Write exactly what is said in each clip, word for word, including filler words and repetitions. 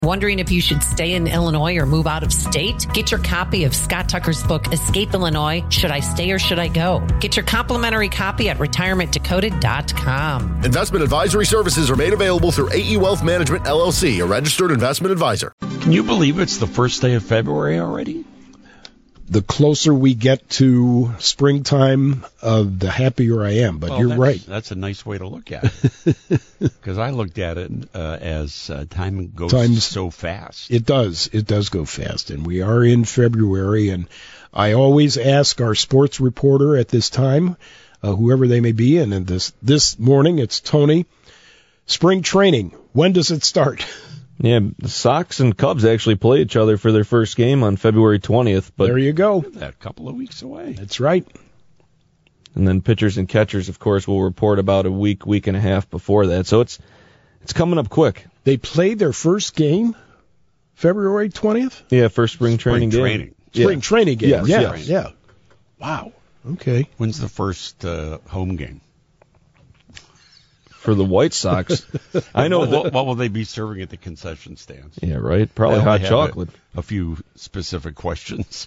Wondering if you should stay in Illinois or move out of state? Get your copy of Scott Tucker's book, Escape Illinois, Should I Stay or Should I Go? Get your complimentary copy at retirement decoded dot com. Investment advisory services are made available through A E Wealth Management, L L C, a registered investment advisor. Can you believe it's the first day of February already? The closer we get to springtime, uh, the happier I am. But well, you're that's, right. That's a nice way to look at it. Because I looked at it uh, as uh, time goes Time's, so fast. It does. It does go fast. And we are in February. And I always ask our sports reporter at this time, uh, whoever they may be, and in this, this morning it's Tony, spring training, when does it start? Yeah, the Sox and Cubs actually play each other for their first game on February twentieth. But there you go. That couple of weeks away. That's right. And then pitchers and catchers, of course, will report about a week, week and a half before that. So it's it's coming up quick. They played their first game February twentieth? Yeah, first spring training spring game. Training. Spring yeah. training game. Yes, yeah, yes. yeah. Wow. Okay. When's the first uh, home game? For the White Sox. I know. What, what, what will they be serving at the concession stands? Yeah, right. Probably They'll hot have chocolate. A, a few specific questions.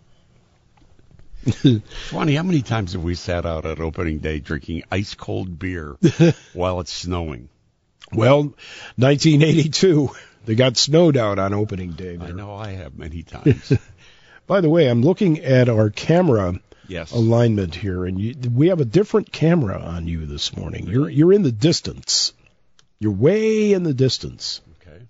Swanee, how many times have we sat out at opening day drinking ice cold beer while it's snowing? Well, nineteen eighty-two, they got snowed out on opening day there. I know I have many times. By the way, I'm looking at our camera yes. alignment here, and you, we have a different camera on you this morning. You're you're in the distance. You're way in the distance. Okay.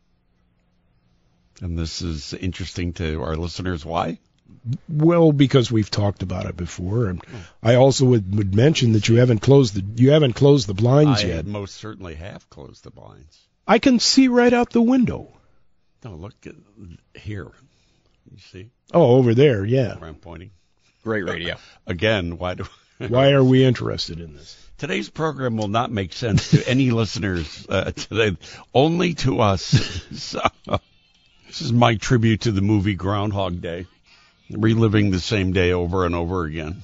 And this is interesting to our listeners. Why? Well, because we've talked about it before, and I also would, would mention that you haven't closed the you haven't closed the blinds I yet. most certainly have closed the blinds. I can see right out the window. No, look at here. You see? Oh, over there, yeah. Where I'm pointing. Great radio. Again, why do? Why are we interested in this? Today's program will not make sense to any listeners uh, today, only to us. So, this is my tribute to the movie Groundhog Day, reliving the same day over and over again.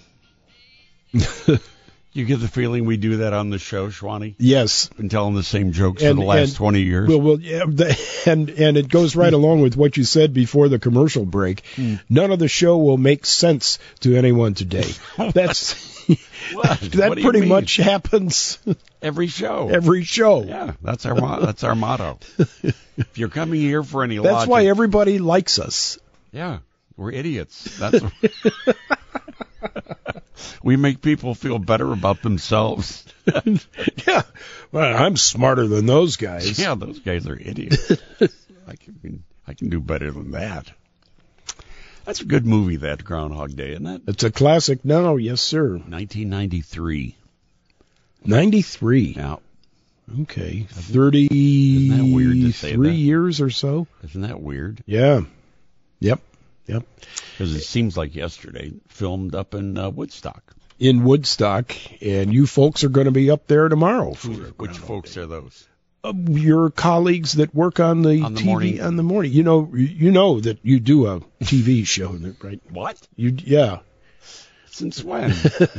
You get the feeling we do that on the show, Schwani? Yes. Been telling the same jokes And- for the last and- twenty years. Well, well, yeah, the, and and it goes right along with what you said before the commercial break. None of the show will make sense to anyone today. That's What? that What do you pretty mean? much happens Every show. every show. Yeah, that's our mo- that's our motto. If you're coming here for any That's logic, why everybody likes us. yeah, we're idiots. That's we make people feel better about themselves. Yeah, well, I'm smarter than those guys. Yeah, those guys are idiots. I can I can do better than that. That's a good movie, that Groundhog Day, isn't it? It's a classic. No, yes, sir. nineteen ninety-three. ninety-three. Now, Okay, Isn't that weird to say thirty-three that? years or so. isn't that weird? Yeah. Yep. Yep. Because it seems like yesterday, filmed up in uh, Woodstock. In Woodstock, and you folks are going to be up there tomorrow. For Which Groundhog folks Day. are those? Uh, your colleagues that work on the, On the T V morning- on the morning. You know, you know that you do a T V show, right? What? You, yeah. Since when?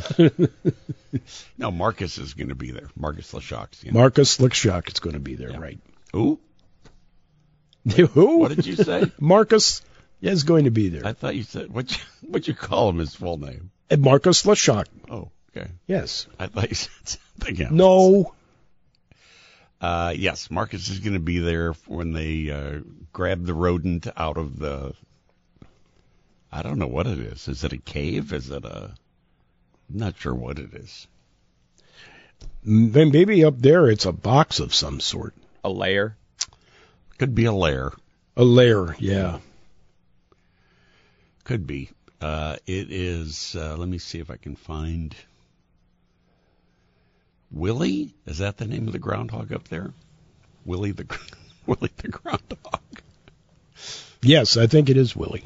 No, Marcus is going to be there. Marcus Leshock's going to Marcus Lickshock is going to be there, Yeah. right? Who? Who? What did you say? Marcus is going to be there. I thought you said, what you, what'd you call him, his full name? And Marcus Lickshock. Oh, okay. Yes. I thought you said something else. No. Uh, yes, Marcus is going to be there when they uh, grab the rodent out of the, I don't know what it is. Is it a cave? Is it a, I'm not sure what it is. Then maybe up there it's a box of some sort. A layer. Could be a lair. A lair, yeah. Could be. Uh, it is, uh, let me see if I can find, Willie? Is that the name of the groundhog up there? Willie the, Willie the groundhog. Yes, I think it is Willie.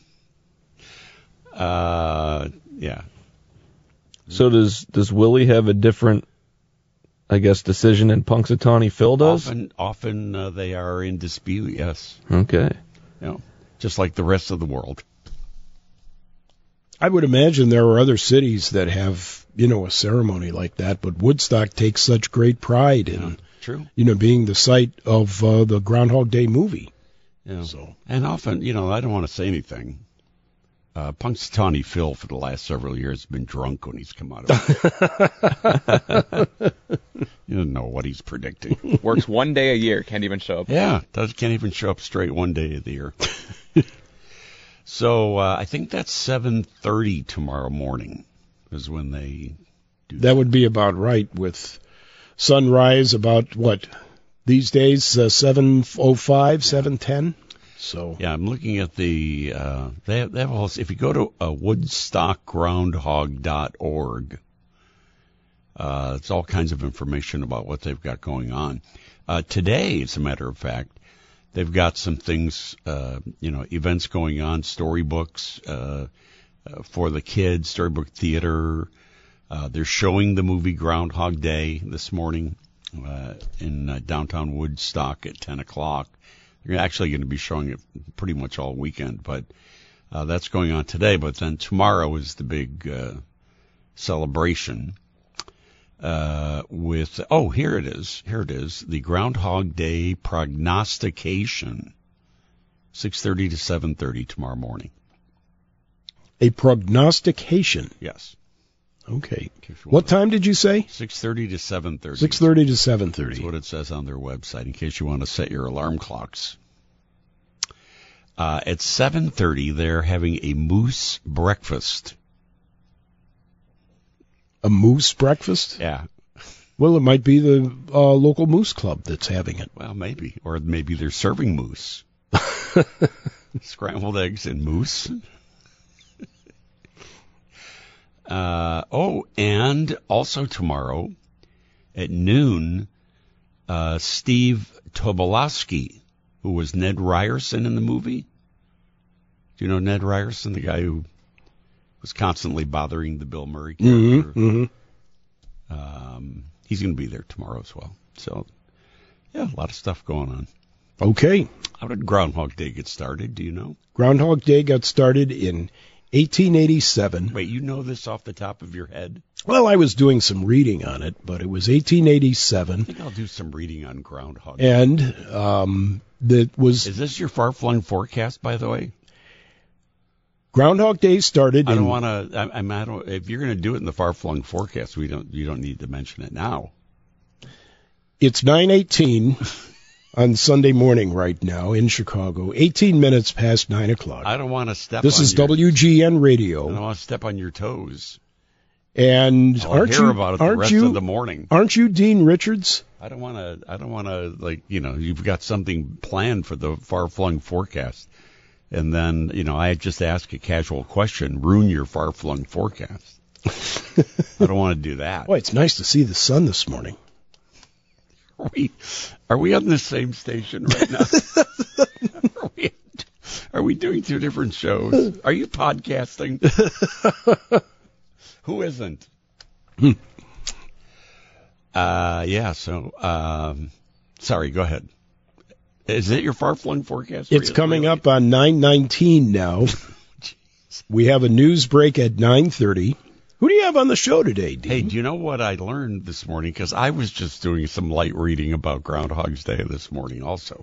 Uh, yeah. So does does Willie have a different, I guess, decision than Punxsutawney Phil does? Often, often uh, they are in dispute, yes. Okay. You know, just like the rest of the world. I would imagine there are other cities that have, you know, a ceremony like that, but Woodstock takes such great pride in True. You know, being the site of uh, the Groundhog Day movie. Yeah. So. And often, you know, I don't want to say anything. Uh, Punxsutawney Phil for the last several years has been drunk when he's come out of it. You don't know what he's predicting. Works one day a year, can't even show up. Yeah, does can't even show up straight one day of the year. So uh, I think that's seven thirty tomorrow morning is when they do that. That would be about right with sunrise about, what, these days, uh, seven oh five, seven ten? So Yeah, I'm looking at the, uh, they have, they have a whole, if you go to uh, woodstock groundhog dot org, uh, it's all kinds of information about what they've got going on. Uh, today, as a matter of fact, they've got some things, uh, you know, events going on, storybooks uh, uh, for the kids, storybook theater. Uh, they're showing the movie Groundhog Day this morning uh, in uh, downtown Woodstock at ten o'clock. They're actually going to be showing it pretty much all weekend, but uh, that's going on today. But then tomorrow is the big uh, celebration uh, with, oh, here it is. Here it is. The Groundhog Day prognostication, six thirty to seven thirty tomorrow morning. a prognostication. Yes. Okay. What time did you say? six thirty to seven thirty. six thirty to seven thirty. That's what it says on their website, in case you want to set your alarm clocks. Uh, at seven thirty, they're having a moose breakfast. A moose breakfast? Yeah. Well, it might be the uh, local moose club that's having it. Well, maybe. Or maybe they're serving moose. Scrambled eggs and moose. Uh, oh, and also tomorrow at noon, uh, Steve Tobolowsky, who was Ned Ryerson in the movie. Do you know Ned Ryerson, the guy who was constantly bothering the Bill Murray character? Mm-hmm, mm-hmm. Um, he's going to be there tomorrow as well. So, yeah, a lot of stuff going on. Okay. How did Groundhog Day get started? Do you know? Groundhog Day got started in eighteen eighty-seven. Wait, you know this off the top of your head? Well, I was doing some reading on it, but it was eighteen eighty-seven. I think I'll do some reading on Groundhog Day. And um, that was... Is this your far-flung forecast, by the way? Groundhog Day started I don't in... want to... I, I, mean, I don't, if you're going to do it in the far-flung forecast, we don't. You don't need to mention it now. It's nine eighteen on Sunday morning right now in Chicago, eighteen minutes past nine o'clock. I don't want to step This on is your, W G N I Radio. don't want to step on your toes. And I'll aren't hear you, about it the aren't rest you, of the morning. Aren't you Dean Richards? I don't want to, I don't want to, like, you know, you've got something planned for the far-flung forecast. And then, you know, I just ask a casual question, ruin your far-flung forecast. I don't want to do that. Boy, it's nice to see the sun this morning. Are we, are we on the same station right now? are, we, are we doing two different shows? Are you podcasting? Who isn't? Hmm. Uh, yeah, so, um, sorry, go ahead. Is it your far-flung forecast? It's coming up on nine nineteen now. We have a news break at nine thirty. Who do you have on the show today, Dean? Hey, do you know what I learned this morning? Because I was just doing some light reading about Groundhog's Day this morning also.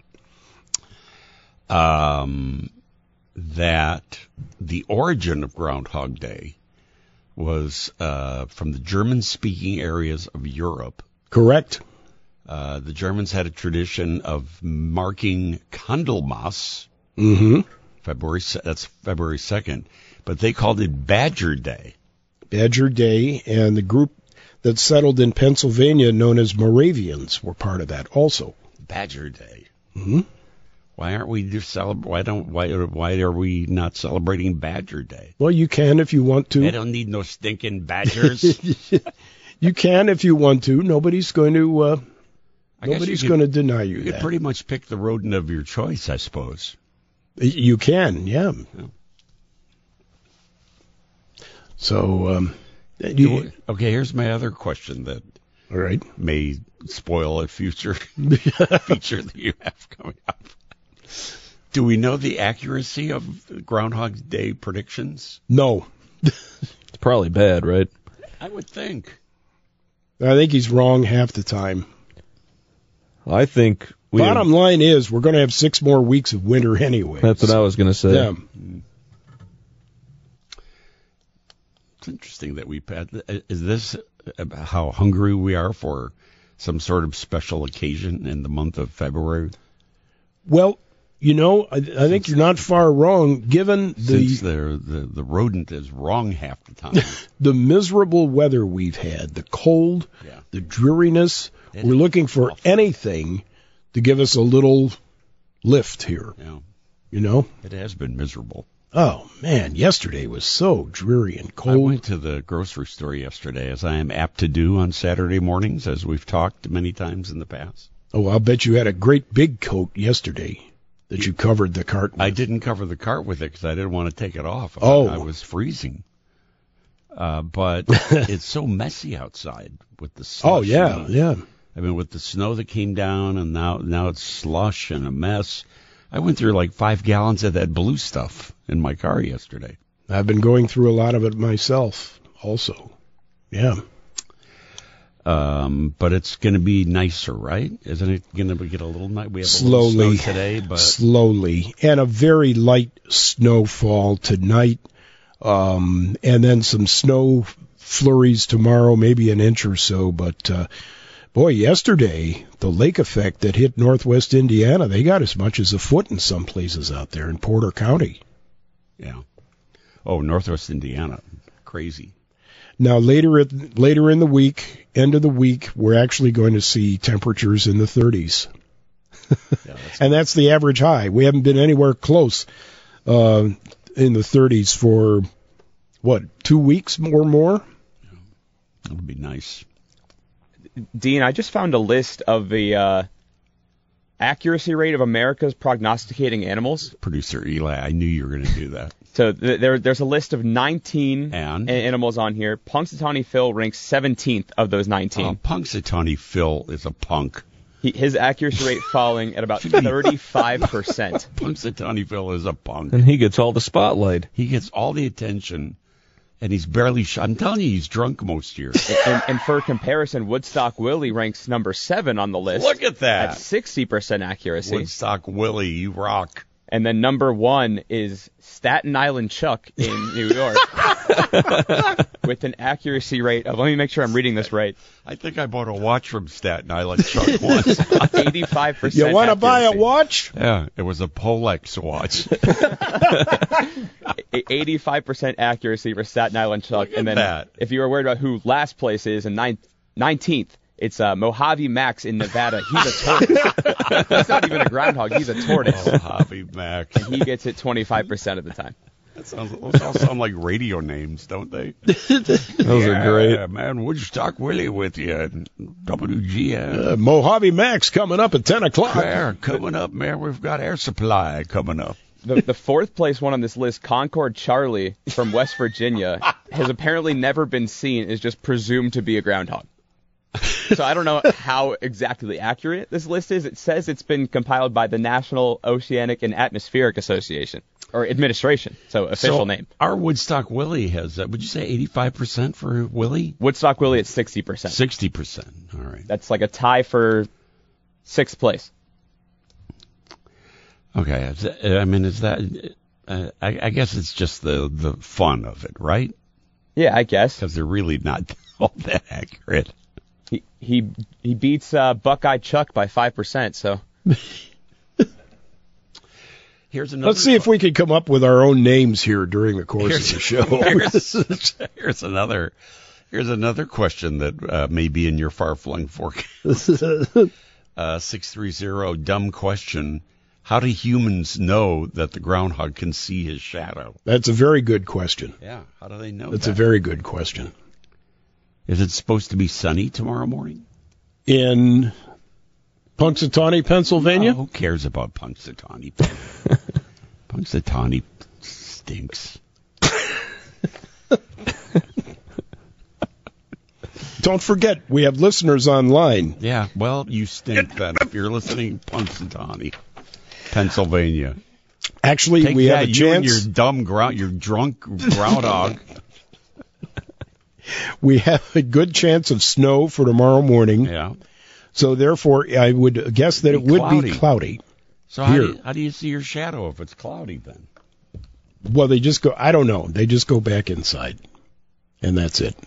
Um, that the origin of Groundhog Day was uh, from the German-speaking areas of Europe. Correct. Uh, the Germans had a tradition of marking Candlemas, Mm-hmm. February, that's February second, but they called it Badger Day. Badger Day, and the group that settled in Pennsylvania known as Moravians were part of that also. Badger Day. Mm-hmm. Why aren't we just celeb- Why don't? Why? Why are we not celebrating Badger Day? Well, you can if you want to. I don't need no stinking badgers. You can if you want to. Nobody's going to. Uh, I guess nobody's you going to could- deny you, You that. could pretty much pick the rodent of your choice, I suppose. You can, yeah. Yeah. So, um, you, Okay, here's my other question that all right. may spoil a future feature that you have coming up. Do we know the accuracy of Groundhog Day predictions? No, It's probably bad, right? I would think. I think he's wrong half the time. I think we Bottom have, line is we're going to have six more weeks of winter anyway. That's what I was going to say. Yeah. It's interesting that we is this how hungry we are for some sort of special occasion in the month of February? Well, you know, I, I think you're not far wrong, given the Since the, the the rodent is wrong half the time. the miserable weather we've had, the cold, Yeah. the dreariness. It We're is looking for awful. anything to give us a little lift here, Yeah, you know? it has been miserable. Oh, man, yesterday was so dreary and I cold. went to the grocery store yesterday, as I am apt to do on Saturday mornings, as we've talked many times in the past. Oh, I'll bet you had a great big coat yesterday that you covered the cart with. I didn't cover the cart with it because I didn't want to take it off. Oh. I was freezing. Uh, but it's so messy outside with the slush. Oh, yeah, and- yeah. I mean, with the snow that came down, and now now it's slush and a mess. I went through like five gallons of that blue stuff in my car yesterday. I've been going through a lot of it myself also. Yeah. Um, but it's going to be nicer, right? Isn't it going to get a little nice? We have a Slowly. little snow today, but Slowly. And a very light snowfall tonight. Um, and then some snow flurries tomorrow, maybe an inch or so. But, uh, boy, yesterday, the lake effect that hit northwest Indiana, they got as much as a foot in some places out there in Porter County. yeah. Oh, Northwest Indiana, crazy. Now, later at, later in the week, end of the week, we're actually going to see temperatures in the thirties. Yeah, that's, And that's the average high. We haven't been anywhere close uh, in the thirties for, what, two weeks or more? that'll be nice. Dean, I just found a list of the uh, accuracy rate of America's prognosticating animals. Producer Eli, I knew you were going to do that. So th- there, there's a list of nineteen And? a- animals on here. Punxsutawney Phil ranks seventeenth of those nineteen. Oh, Punxsutawney Phil is a punk. He, his accuracy rate falling at about thirty-five percent. Punxsutawney Phil is a punk. And he gets all the spotlight. He gets all the attention, and he's barely. Sh- I'm telling you, he's drunk most years. and, and for comparison, Woodstock Willie ranks number seven on the list. Look at that. At sixty percent accuracy. Woodstock Willie, you rock. And then number one is Staten Island Chuck in New York with an accuracy rate of, let me make sure I'm reading this right, I think I bought a watch from Staten Island Chuck once. eighty-five percent You want to buy a accuracy. watch? Yeah, it was a Polex watch. eighty-five percent accuracy for Staten Island Chuck. Look at And then that. if you were worried about who last place is in ninth, nineteenth, it's uh, Mojave Max in Nevada. He's a tortoise. He's not even a groundhog. He's a tortoise. Oh, Hobby Mac. He gets it twenty-five percent of the time. That sounds, those all sound like radio names, don't they? Those yeah, are great. man. Woodstock Willie with you. and W G N. Uh, Mojave Max coming up at ten o'clock. Air coming up, man. We've got air supply coming up. The, the fourth place one on this list, Concord Charlie from West Virginia, has apparently never been seen, is just presumed to be a groundhog. So I don't know how exactly accurate this list is. It says it's been compiled by the National Oceanic and Atmospheric Association, or administration, so official So name. Our Woodstock Willie has, uh, would you say eighty-five percent for Willie? Woodstock Willie at sixty percent. sixty percent. All right. That's like a tie for sixth place. Okay. Is that- I mean, is that, uh, I, I guess it's just the, the fun of it, right? Yeah, I guess. Because they're really not all that accurate. He he, he beats uh, Buckeye Chuck by five percent, so... Here's another. Let's see if we can come up with our own names here during the course of the show. here's, here's another. Here's another question that uh, may be in your far-flung forecast. uh, six three zero, dumb question. How do humans know that the groundhog can see his shadow? That's a very good question. Yeah. How do they know That's that? a very good question. Is it supposed to be sunny tomorrow morning? In Punxsutawney, Pennsylvania? Oh, who cares about Punxsutawney? Punxsutawney stinks. Don't forget, we have listeners online. Yeah, well, you stink then if you're listening to Punxsutawney, Pennsylvania. Actually, Take we that, have a you and chance. your dumb ground, your drunk groundhog. We have a good chance of snow for tomorrow morning. Yeah. So therefore, I would guess that it would cloudy. be cloudy. So how Here. do, you, how do you see your shadow if it's cloudy then? Well, they just go, I don't know. They just go back inside. And that's it.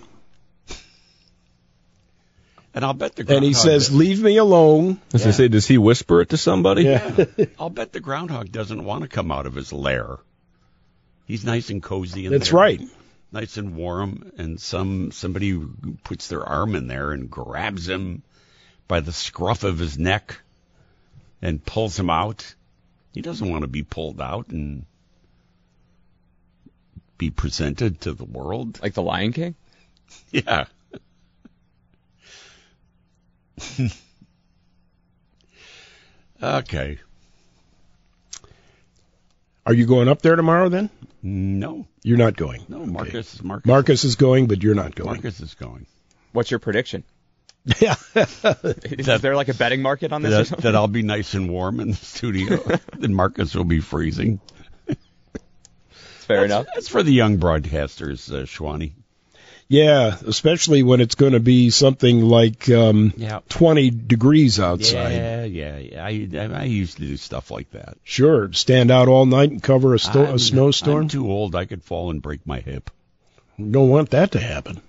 And I'll bet the And groundhog... he says, does- leave me alone. As I say, does he whisper it to somebody? Yeah. I'll bet the groundhog doesn't want to come out of his lair. He's nice and cozy in That's there. right. Nice and warm, and some somebody puts their arm in there and grabs him by the scruff of his neck and pulls him out. He doesn't want to be pulled out and be presented to the world. Like the Lion King? Yeah. Okay. Are you going up there tomorrow then? No, You're not going. no, Okay. Marcus, Marcus, Marcus is going, but you're not going. Marcus is going. What's your prediction? Yeah. Is That- there like a betting market on this or That, something? that I'll be nice and warm in the studio, and Marcus will be freezing. Fair enough. That's for the young broadcasters, uh, Schwani. Yeah, especially when it's going to be something like um, Yeah. twenty degrees outside. Yeah, yeah, yeah. I, I I used to do stuff like that. Sure, stand out all night and cover a, sto- I'm- a snowstorm. I'm too old. I could fall and break my hip. Don't want that to happen.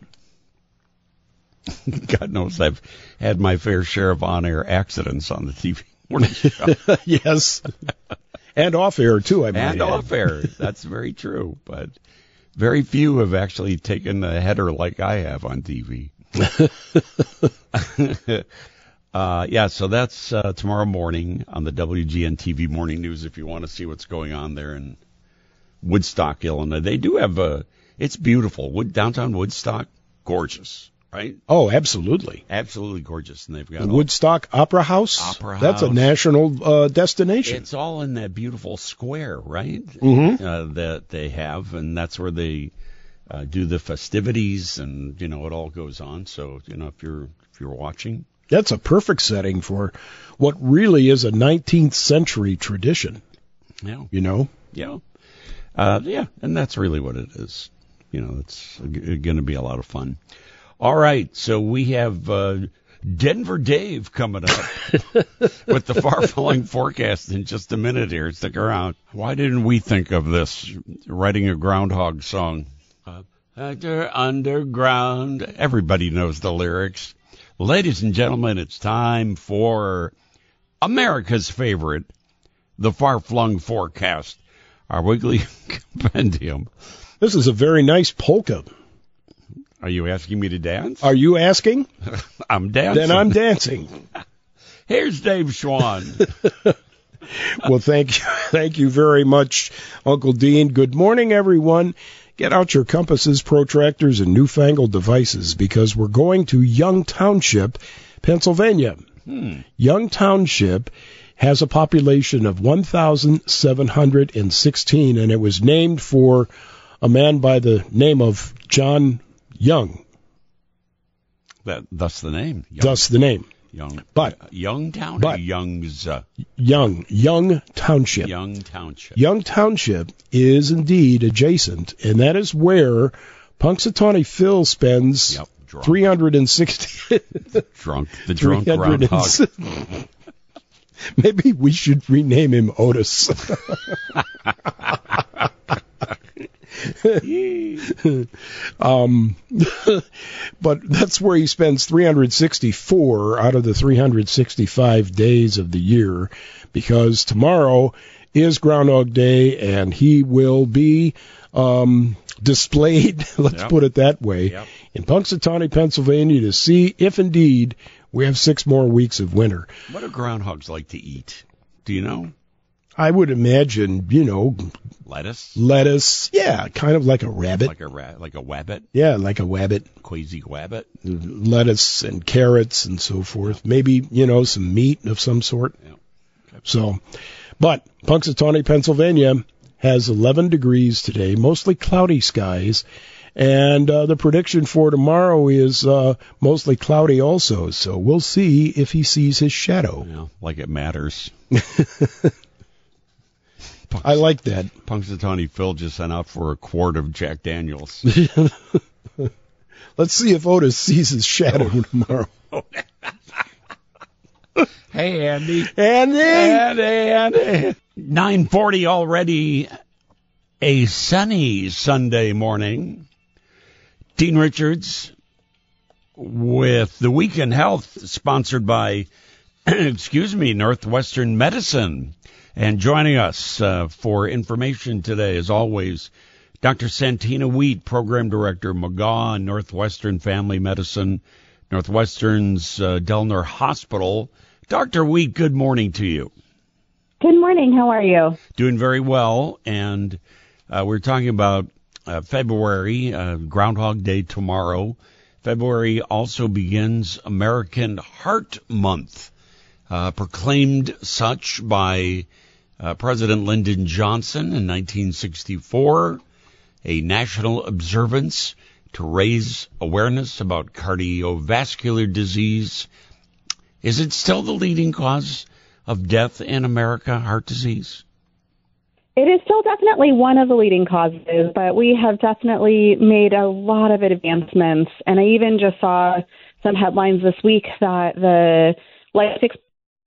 God knows I've had my fair share of on-air accidents on the T V morning show. Yes. And off air, too, I might And add. off air. That's very true. But very few have actually taken a header like I have on T V. uh, yeah, so that's uh, tomorrow morning on the W G N T V Morning News if you want to see what's going on there in Woodstock, Illinois. They do have a, it's beautiful. Wood, downtown Woodstock, gorgeous, right? Oh, absolutely. Absolutely gorgeous. And they've got The all- Woodstock Opera House. Opera That's a House. national uh, destination. It's all in that beautiful square, right? Mhm. Uh, that they have, and that's where they uh, do the festivities, and you know it all goes on. So you know if you're if you're watching, That's a perfect setting for what really is a nineteenth century tradition, yeah, you know? yeah, uh, yeah, and that's really what it is. You know, it's going to be a lot of fun. All right, so we have uh, Denver Dave coming up with the far-flung forecast in just a minute here. Stick around. Why didn't we think of this, writing a groundhog song? Uh, under, underground. Everybody knows the lyrics. Ladies and gentlemen, it's time for America's favorite, the far-flung forecast, our weekly compendium. This is a very nice polka. Are you asking me to dance? Are you asking? I'm dancing. Then I'm dancing. Here's Dave Schwan. Well, thank you. Thank you very much, Uncle Dean. Good morning, everyone. Get out your compasses, protractors, and newfangled devices because we're going to Young Township, Pennsylvania. Hmm. Young Township has a population of one thousand seven hundred sixteen, and it was named for a man by the name of John Young. That, thus the name. Young, Thus the name. Young, But- Youngtown or but- Young's uh, Young. Young Township. Young Township. Young Township is indeed adjacent, and that is where Punxsutawney Phil spends Yep, drunk. three hundred sixty. Drunk. The drunk three hundred groundhog. Maybe we should rename him Otis. um, but that's where he spends three hundred sixty-four out of the three hundred sixty-five days of the year, because tomorrow is Groundhog Day, and he will be um, displayed, let's Yep. put it that way, Yep. in Punxsutawney, Pennsylvania, to see if indeed we have six more weeks of winter. What do groundhogs like to eat? Do you know? I would imagine, you know, Lettuce? lettuce, yeah, kind of like a rabbit. Like a ra- like a wabbit? Yeah, like a wabbit. Quasi wabbit? Lettuce and carrots and so forth. Maybe, you know, some meat of some sort. Yeah. Okay. So, but Punxsutawney, Pennsylvania has eleven degrees today, mostly cloudy skies. And uh, the prediction for tomorrow is uh, mostly cloudy also. So we'll see if he sees his shadow. Yeah, like it matters. I like that. Punxsutawney Phil just sent out for a quart of Jack Daniels. Let's see if Otis sees his shadow tomorrow. Hey, Andy. Andy. Andy, Andy. nine forty already. A sunny Sunday morning. Dean Richards with the Week in Health, sponsored by, excuse me, Northwestern Medicine. And joining us uh, for information today, as always, Doctor Santina Wheat, Program Director, McGaw Northwestern Family Medicine, Northwestern's uh, Delner Hospital. Doctor Wheat, good morning to you. Good morning. How are you? Doing very well. And uh, we're talking about uh, February, uh, Groundhog Day tomorrow. February also begins American Heart Month, uh, proclaimed such by uh, President Lyndon Johnson in nineteen sixty-four, a national observance to raise awareness about cardiovascular disease. Is it still the leading cause of death in America, heart disease? It is still definitely one of the leading causes, but we have definitely made a lot of advancements. And I even just saw some headlines this week that the life expectancy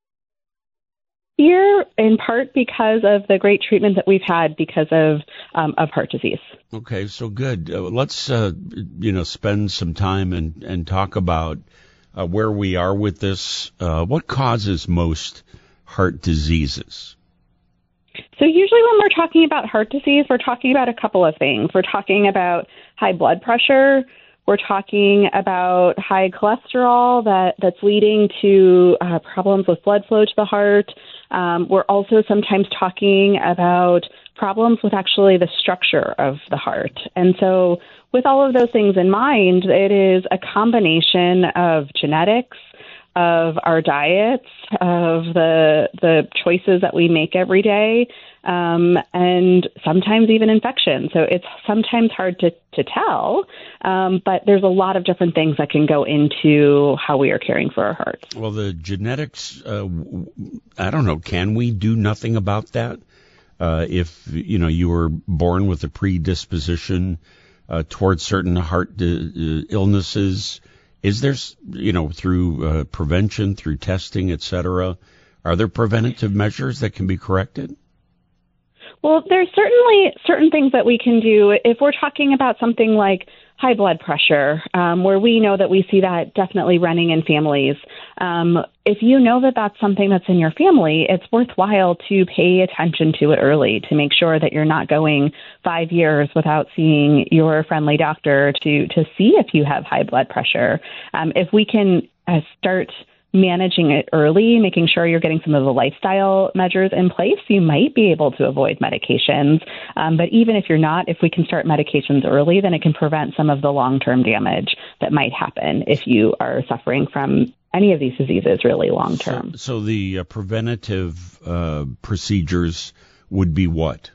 here, in part because of the great treatment that we've had because of um, of heart disease. Okay, so good. Uh, let's uh, you know spend some time and and talk about uh, where we are with this. Uh, what causes most heart diseases? So usually when we're talking about heart disease, we're talking about a couple of things. We're talking about high blood pressure. We're talking about high cholesterol that, that's leading to uh, problems with blood flow to the heart. Um, we're also sometimes talking about problems with actually the structure of the heart. And so with all of those things in mind, it is a combination of genetics, of our diets, of the the choices that we make every day, um, and sometimes even infection. So it's sometimes hard to, to tell, um, but there's a lot of different things that can go into how we are caring for our hearts. Well, the genetics, uh, I don't know, can we do nothing about that? Uh, if, you know, you were born with a predisposition uh, towards certain heart di- uh, illnesses, is there, you know, through uh, prevention, through testing, et cetera, are there preventative measures that can be corrected? Well, there's certainly certain things that we can do. If we're talking about something like high blood pressure, um, where we know that we see that definitely running in families. Um, if you know that that's something that's in your family, it's worthwhile to pay attention to it early to make sure that you're not going five years without seeing your friendly doctor to, to see if you have high blood pressure. Um, if we can uh, start managing it early, making sure you're getting some of the lifestyle measures in place, you might be able to avoid medications. Um, but even if you're not, if we can start medications early, then it can prevent some of the long-term damage that might happen if you are suffering from any of these diseases really long-term. So, so the uh, preventative uh, procedures would be what?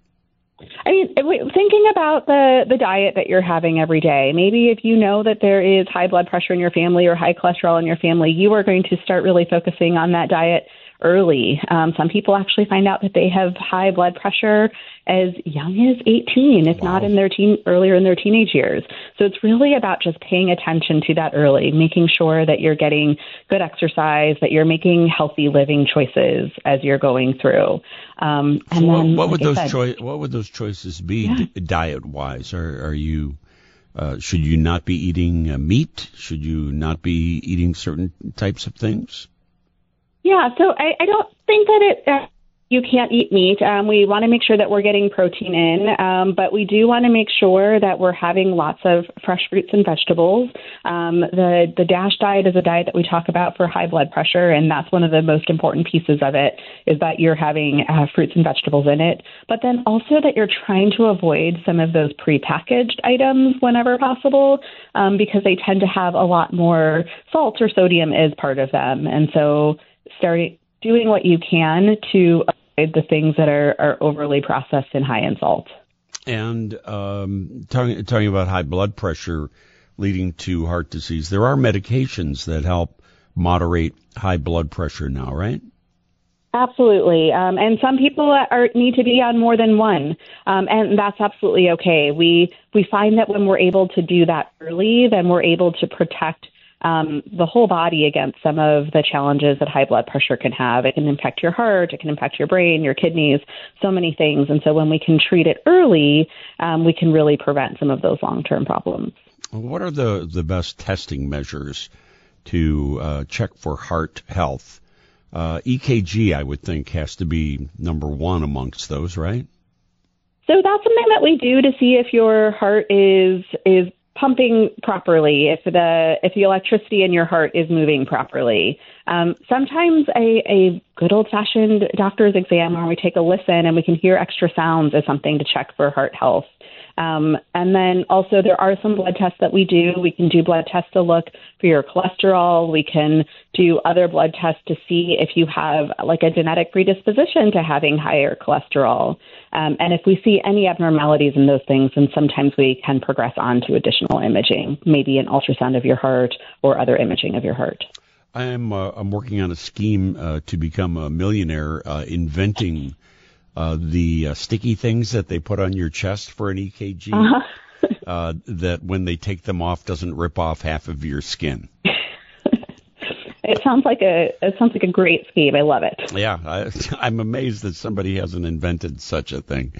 I mean, thinking about the, the diet that you're having every day, maybe if you know that there is high blood pressure in your family or high cholesterol in your family, you are going to start really focusing on that diet early. Um, some people actually find out that they have high blood pressure as young as eighteen, if wow. not in their teen, earlier in their teenage years. So it's really about just paying attention to that early, making sure that you're getting good exercise, that you're making healthy living choices as you're going through. Um, and so what, then, what like would those said, choi- what would those choices be yeah. d- diet wise? Are are you uh, should you not be eating uh, meat? Should you not be eating certain types of things? Yeah, so I, I don't think that it uh, you can't eat meat. Um, we want to make sure that we're getting protein in, um, but we do want to make sure that we're having lots of fresh fruits and vegetables. Um, the, the DASH diet is a diet that we talk about for high blood pressure, and that's one of the most important pieces of it, is that you're having uh, fruits and vegetables in it, but then also that you're trying to avoid some of those prepackaged items whenever possible, um, because they tend to have a lot more salt or sodium as part of them. And so starting doing what you can to avoid the things that are, are overly processed and high in salt. And um, talking, talking about high blood pressure leading to heart disease, there are medications that help moderate high blood pressure now, right? Absolutely. Um, and some people are, need to be on more than one, um, and that's absolutely okay. We we find that when we're able to do that early, then we're able to protect um, the whole body against some of the challenges that high blood pressure can have. It can impact your heart, it can impact your brain, your kidneys, so many things. And so when we can treat it early, um, we can really prevent some of those long-term problems. What are the, the best testing measures to uh, check for heart health? Uh, E K G, I would think, has to be number one amongst those, right? So that's something that we do to see if your heart is is pumping properly, if the if the electricity in your heart is moving properly. Um, sometimes a, a good old-fashioned doctor's exam where we take a listen and we can hear extra sounds is something to check for heart health. Um, and then also there are some blood tests that we do. We can do blood tests to look for your cholesterol. We can do other blood tests to see if you have like a genetic predisposition to having higher cholesterol. Um, and if we see any abnormalities in those things, then sometimes we can progress on to additional imaging, maybe an ultrasound of your heart or other imaging of your heart. I'm uh, I'm working on a scheme uh, to become a millionaire, uh, inventing Uh, the uh, sticky things that they put on your chest for an E K G, uh-huh. uh, that when they take them off doesn't rip off half of your skin. It sounds like a it sounds like a great scheme. I love it. Yeah, I, I'm amazed that somebody hasn't invented such a thing,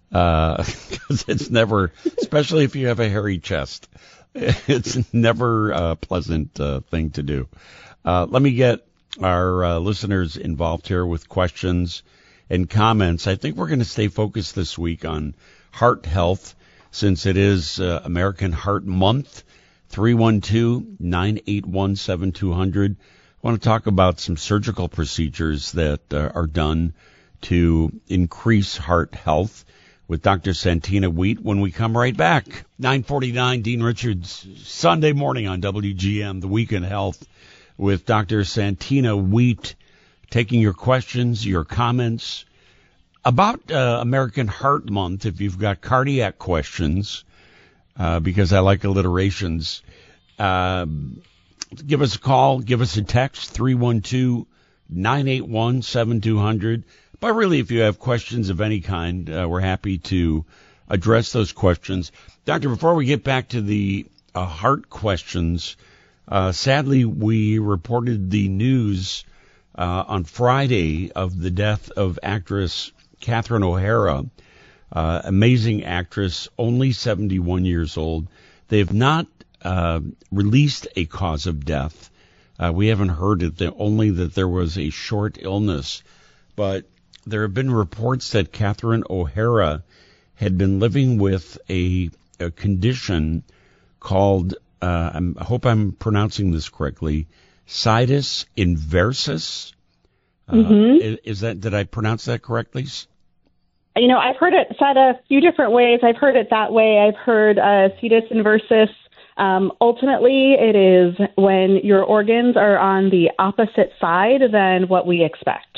because uh, it's never, especially if you have a hairy chest, it's never a pleasant uh, thing to do. Uh, let me get our uh, listeners involved here with questions and comments. I think we're going to stay focused this week on heart health since it is uh, American Heart Month. three one two, nine eight one, seven two zero zero. I want to talk about some surgical procedures that uh, are done to increase heart health with Doctor Santina Wheat when we come right back. nine forty-nine, Dean Richards, Sunday morning on W G M, The Week in Health, with Doctor Santina Wheat, taking your questions, your comments about uh, American Heart Month. If you've got cardiac questions, uh, because I like alliterations, uh, give us a call, give us a text, three one two, nine eight one, seven two zero zero. But really, if you have questions of any kind, uh, we're happy to address those questions. Doctor, before we get back to the uh, heart questions, uh, sadly, we reported the news Uh, on Friday of the death of actress Catherine O'Hara, uh, amazing actress, only seventy-one years old. They have not uh, released a cause of death. Uh, we haven't heard it, that only that there was a short illness. But there have been reports that Catherine O'Hara had been living with a, a condition called, uh, I'm, I hope I'm pronouncing this correctly, situs inversus. Uh, mm-hmm. is, is that, did I pronounce that correctly? You know, I've heard it said a few different ways. I've heard it that way. I've heard uh, situs inversus. Um, ultimately, it is when your organs are on the opposite side than what we expect.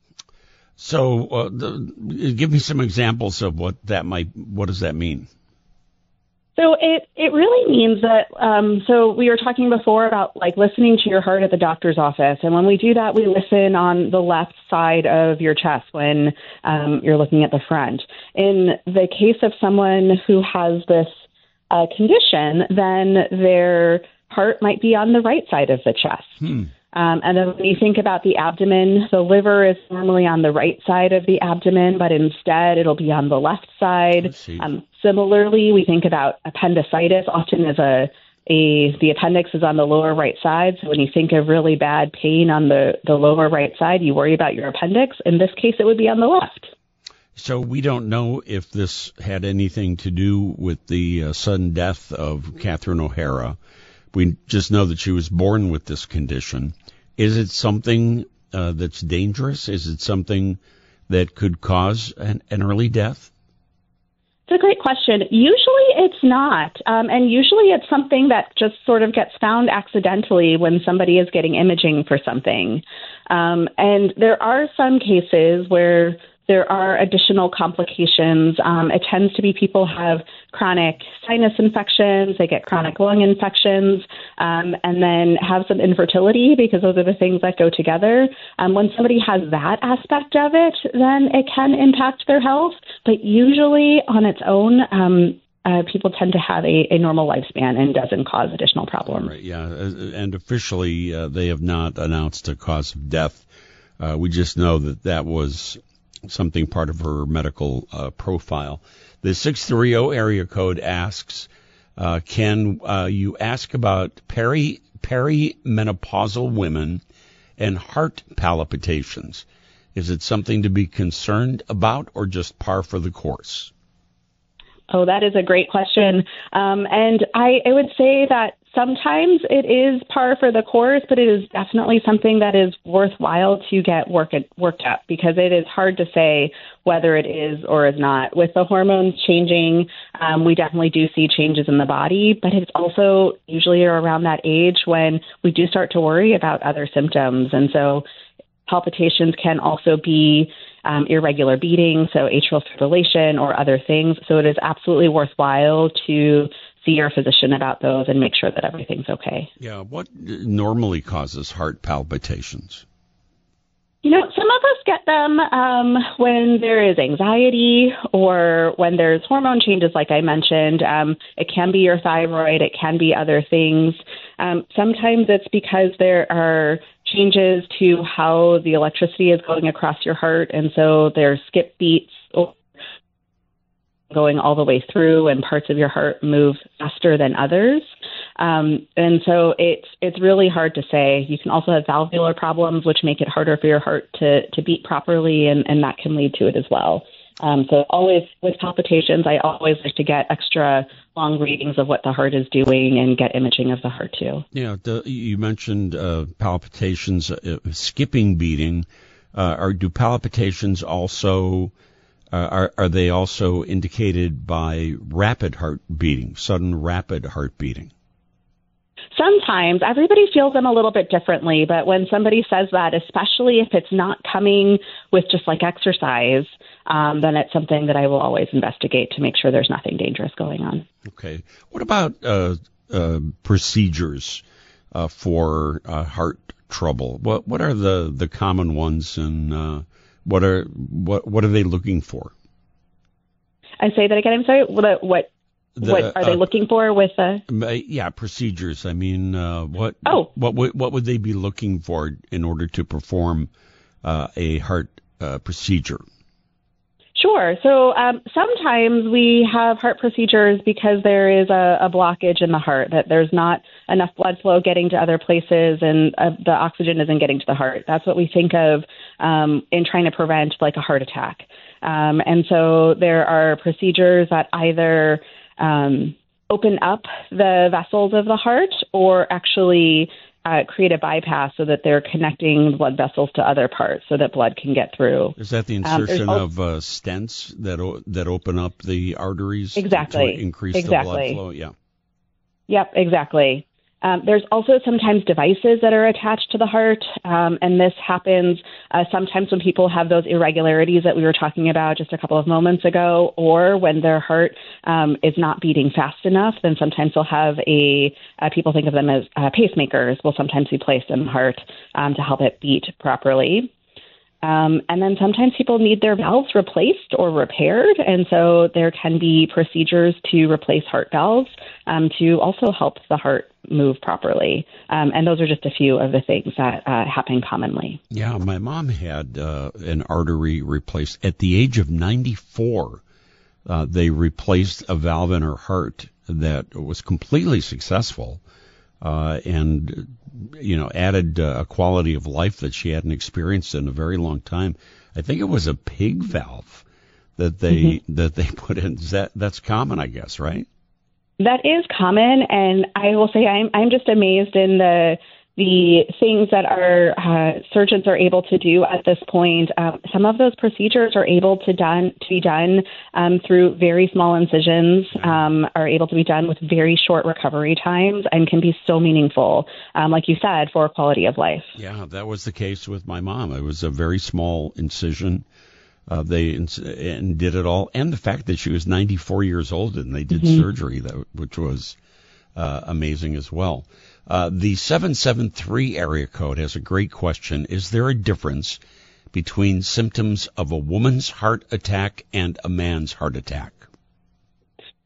So, uh, the, give me some examples of what that might. What does that mean? So it, it really means that, um, so we were talking before about like listening to your heart at the doctor's office. And when we do that, we listen on the left side of your chest when um, you're looking at the front. In the case of someone who has this uh, condition, then their heart might be on the right side of the chest. Hmm. Um, and then when you think about the abdomen, the liver is normally on the right side of the abdomen, but instead it'll be on the left side. Um, similarly, we think about appendicitis often as a, a, the appendix is on the lower right side. So when you think of really bad pain on the, the lower right side, you worry about your appendix. In this case, it would be on the left. So we don't know if this had anything to do with the uh, sudden death of Catherine O'Hara. We just know that she was born with this condition. Is it something uh, that's dangerous? Is it something that could cause an, an early death? It's a great question. Usually it's not. Um, and usually it's something that just sort of gets found accidentally when somebody is getting imaging for something. Um, and there are some cases where there are additional complications. Um, it tends to be people have chronic sinus infections, they get chronic lung infections, um, and then have some infertility because those are the things that go together. Um, when somebody has that aspect of it, then it can impact their health. But usually on its own, um, uh, people tend to have a, a normal lifespan and doesn't cause additional problems. Right, yeah, and officially uh, they have not announced a cause of death. Uh, we just know that that was something part of her medical uh, profile. The six three zero area code asks, uh, can uh, you ask about peri perimenopausal women and heart palpitations? Is it something to be concerned about or just par for the course? Oh, that is a great question. Um, and I, I would say that sometimes it is par for the course, but it is definitely something that is worthwhile to get work, worked up, because it is hard to say whether it is or is not. With the hormones changing, um, we definitely do see changes in the body, but it's also usually around that age when we do start to worry about other symptoms. And so palpitations can also be um, irregular beating, so atrial fibrillation or other things. So it is absolutely worthwhile to see your physician about those and make sure that everything's okay. Yeah, what normally causes heart palpitations? You know, some of us get them um, when there is anxiety or when there's hormone changes, like I mentioned. Um, it can be your thyroid. It can be other things. Um, sometimes it's because there are changes to how the electricity is going across your heart, and so there's skip beats going all the way through, and parts of your heart move faster than others. Um, and so it's it's really hard to say. You can also have valvular problems, which make it harder for your heart to, to beat properly, and, and that can lead to it as well. Um, so always with palpitations, I always like to get extra long readings of what the heart is doing and get imaging of the heart too. Yeah, the, you mentioned uh, palpitations, uh, skipping beating. Uh, are do palpitations also uh, are are they also indicated by rapid heart beating, sudden rapid heart beating? Sometimes. Everybody feels them a little bit differently, but when somebody says that, especially if it's not coming with just like exercise, um, then it's something that I will always investigate to make sure there's nothing dangerous going on. Okay. What about uh, uh, procedures uh, for uh, heart trouble? What what are the, the common ones, and uh, what are what what are they looking for? I say that again. I'm sorry. What what, the, what are they uh, looking for with a? Yeah, procedures. I mean, uh, what oh. what what what would they be looking for in order to perform uh, a heart uh, procedure? Sure. So um, sometimes we have heart procedures because there is a, a blockage in the heart, that there's not enough blood flow getting to other places, and uh, the oxygen isn't getting to the heart. That's what we think of um, in trying to prevent like a heart attack. Um, and so there are procedures that either um, open up the vessels of the heart or actually Uh, create a bypass so that they're connecting blood vessels to other parts so that blood can get through. Is that the insertion um, of uh, stents that o- that open up the arteries exactly. to increase exactly. the blood flow? Yeah. Yep, exactly. Um, there's also sometimes devices that are attached to the heart, um, and this happens uh, sometimes when people have those irregularities that we were talking about just a couple of moments ago, or when their heart um, is not beating fast enough. Then sometimes they'll have a, uh, people think of them as uh, pacemakers, will sometimes be placed in the heart um, to help it beat properly. Um, and then sometimes people need their valves replaced or repaired, and so there can be procedures to replace heart valves um, to also help the heart move properly. Um, and those are just a few of the things that uh, happen commonly. Yeah, my mom had uh, an artery replaced at the age of ninety-four. Uh, they replaced a valve in her heart that was completely successful. Uh, and, you know, added uh, a quality of life that she hadn't experienced in a very long time. I think it was a pig valve that they mm-hmm. that they put in. That, that's common, I guess, right? That is common, and I will say I'm I'm just amazed in the the things that our uh, surgeons are able to do at this point. Um, some of those procedures are able to done to be done um, through very small incisions, um, are able to be done with very short recovery times, and can be so meaningful, um, like you said, for quality of life. Yeah, that was the case with my mom. It was a very small incision. Uh, they ins- and did it all, and the fact that she was ninety-four years old and they did mm-hmm. surgery, that which was uh, amazing as well. Uh, the seven seven three area code has a great question. Is there a difference between symptoms of a woman's heart attack and a man's heart attack?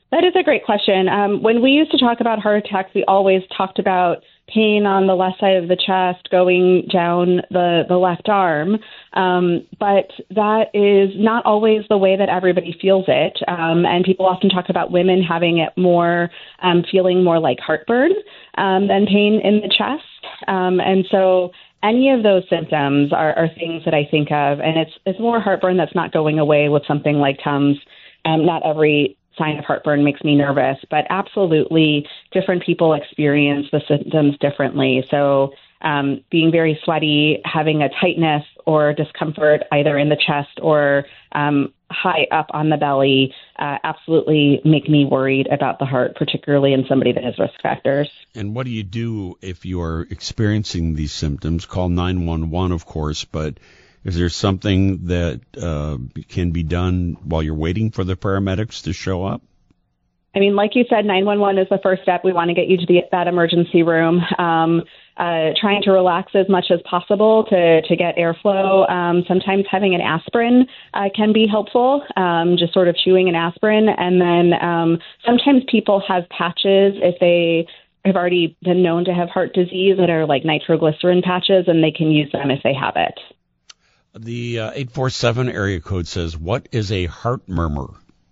That is a great question. Um, when we used to talk about heart attacks, we always talked about pain on the left side of the chest going down the, the left arm. Um, but that is not always the way that everybody feels it. Um, and people often talk about women having it more, um, feeling more like heartburn um, than pain in the chest. Um, and so any of those symptoms are, are things that I think of. And it's, it's more heartburn that's not going away with something like Tums. Um, not every sign of heartburn makes me nervous, but absolutely different people experience the symptoms differently. So um, being very sweaty, having a tightness or discomfort either in the chest or um, high up on the belly uh, absolutely make me worried about the heart, particularly in somebody that has risk factors. And what do you do if you're experiencing these symptoms? Call nine one one, of course, but is there something that uh, can be done while you're waiting for the paramedics to show up? I mean, like you said, nine one one is the first step. We want to get you to the, that emergency room. Um, uh, trying to relax as much as possible to, to get airflow. Um, sometimes having an aspirin uh, can be helpful, um, just sort of chewing an aspirin. And then um, sometimes people have patches if they have already been known to have heart disease that are like nitroglycerin patches, and they can use them if they have it. The uh, eight four seven area code says, what is a heart murmur?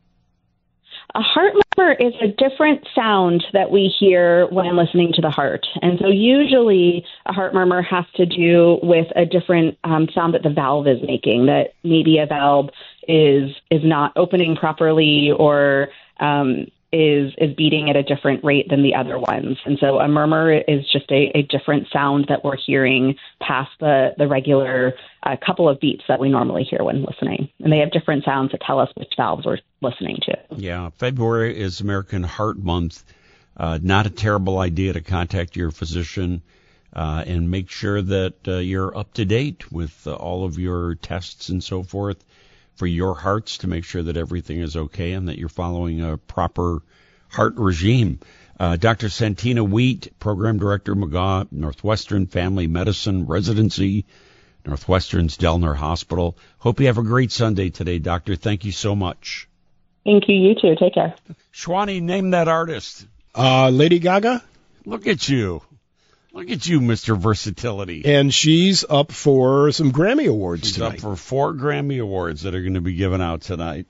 A heart murmur is a different sound that we hear when listening to the heart. And so usually a heart murmur has to do with a different um, sound that the valve is making, that maybe a valve is is not opening properly or um, is is beating at a different rate than the other ones. And so a murmur is just a, a different sound that we're hearing past the, the regular uh, couple of beats that we normally hear when listening. And they have different sounds that tell us which valves we're listening to. Yeah, February is American Heart Month. Uh, not a terrible idea to contact your physician uh, and make sure that uh, you're up to date with uh, all of your tests and so forth for your hearts to make sure that everything is okay and that you're following a proper heart regime. Uh, Doctor Santina Wheat, Program Director, McGaw Northwestern Family Medicine Residency, Northwestern's Delner Hospital. Hope you have a great Sunday today, Doctor. Thank you so much. Thank you. You too. Take care. Shwani, name that artist. Uh, Lady Gaga. Look at you. Look at you, Mister Versatility. And she's up for some Grammy Awards She's tonight. up for four Grammy Awards that are going to be given out tonight.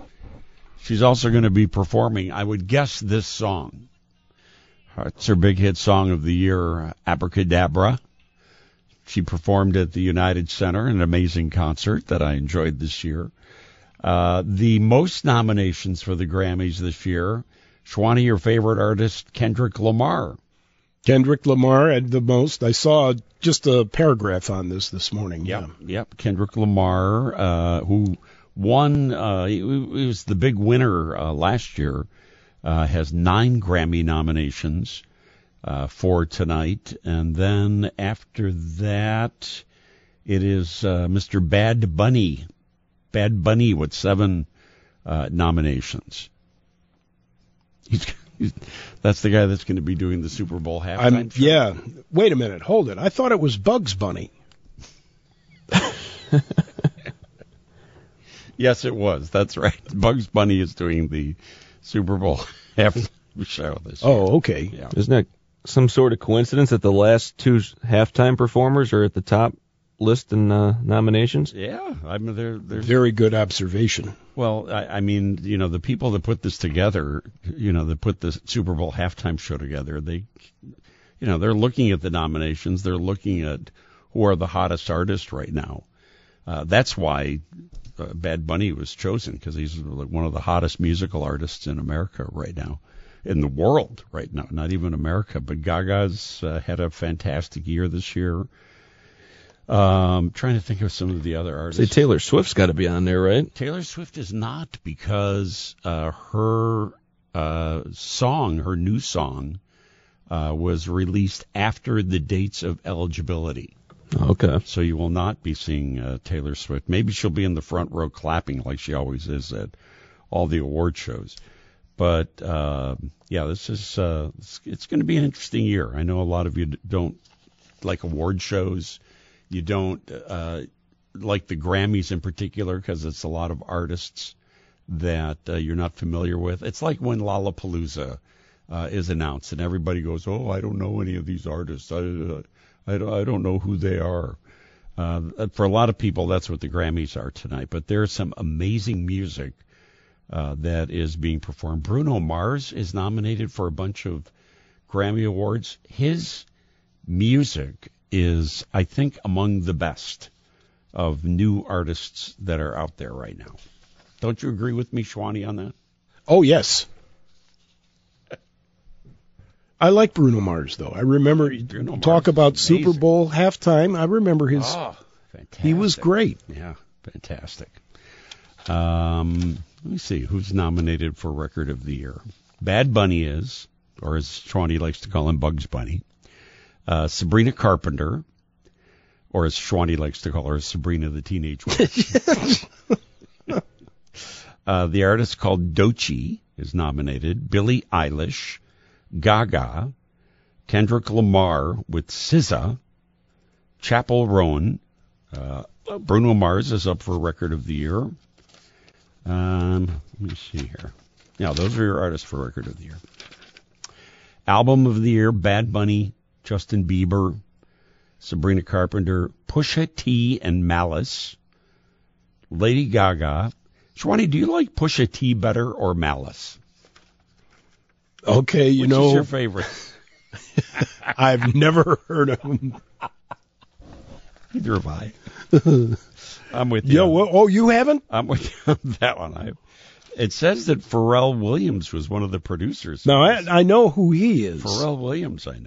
She's also going to be performing, I would guess, this song. It's her big hit song of the year, Abracadabra. She performed at the United Center, an amazing concert that I enjoyed this year. Uh, the most nominations for the Grammys this year, Shwani, your favorite artist, Kendrick Lamar. Kendrick Lamar had the most. I saw just a paragraph on this this morning. Yep, yeah. yep. Kendrick Lamar, uh, who won, uh, he, he was the big winner uh, last year, uh, has nine Grammy nominations uh, for tonight. And then after that, it is uh, Mister Bad Bunny. Bad Bunny with seven uh, nominations. He's That's the guy that's going to be doing the Super Bowl halftime I'm, show. Yeah. Wait a minute. Hold it. I thought it was Bugs Bunny. Yes, it was. That's right. Bugs Bunny is doing the Super Bowl halftime show this year. Oh, okay. Yeah. Isn't that some sort of coincidence that the last two halftime performers are at the top list in uh, nominations? Yeah. I mean, they're, they're Very good observation. Well, I, I mean, you know, the people that put this together, you know, that put the Super Bowl halftime show together, they, you know, they're looking at the nominations. They're looking at who are the hottest artists right now. Uh, that's why uh, Bad Bunny was chosen, because he's like one of the hottest musical artists in America right now, in the world right now, not even America. But Gaga's uh, had a fantastic year this year. Um, trying to think of some of the other artists. Say Taylor Swift's got to be on there, right? Taylor Swift is not, because uh, her uh, song, her new song, uh, was released after the dates of eligibility. Okay. So you will not be seeing uh, Taylor Swift. Maybe she'll be in the front row clapping like she always is at all the award shows. But, uh, yeah, this is uh, it's, it's going to be an interesting year. I know a lot of you don't like award shows. You don't uh, like the Grammys in particular because it's a lot of artists that uh, you're not familiar with. It's like when Lollapalooza uh, is announced and everybody goes, oh, I don't know any of these artists. I, uh, I, don't, I don't know who they are. Uh, for a lot of people, that's what the Grammys are tonight. But there's some amazing music uh, that is being performed. Bruno Mars is nominated for a bunch of Grammy Awards. His music is, I think, among the best of new artists that are out there right now. Don't you agree with me, Schwani, on that? Oh, yes. I like Bruno Mars, though. I remember Bruno talk Mars about is Super amazing. Bowl halftime. I remember his. Oh, fantastic. He was great. Yeah, fantastic. Um, let me see. Who's nominated for Record of the Year? Bad Bunny is, or as Schwani likes to call him, Bugs Bunny. Uh, Sabrina Carpenter, or as Schwani likes to call her, Sabrina the Teenage Witch. uh, the artist called Doechii is nominated. Billie Eilish, Gaga, Kendrick Lamar with S Z A, Chappell Roan, uh, Bruno Mars is up for Record of the Year. Um, let me see here. Yeah, those are your artists for Record of the Year. Album of the Year, Bad Bunny, Justin Bieber, Sabrina Carpenter, Pusha T and Malice, Lady Gaga. Schwani, do you like Pusha T better or Malice? Okay, you Which know. is your favorite? I've never heard of him. Neither have I. I'm with you. Yeah, well, oh, you haven't? I'm with you on that one. I, it says that Pharrell Williams was one of the producers. No, I, I know who he is. Pharrell Williams, I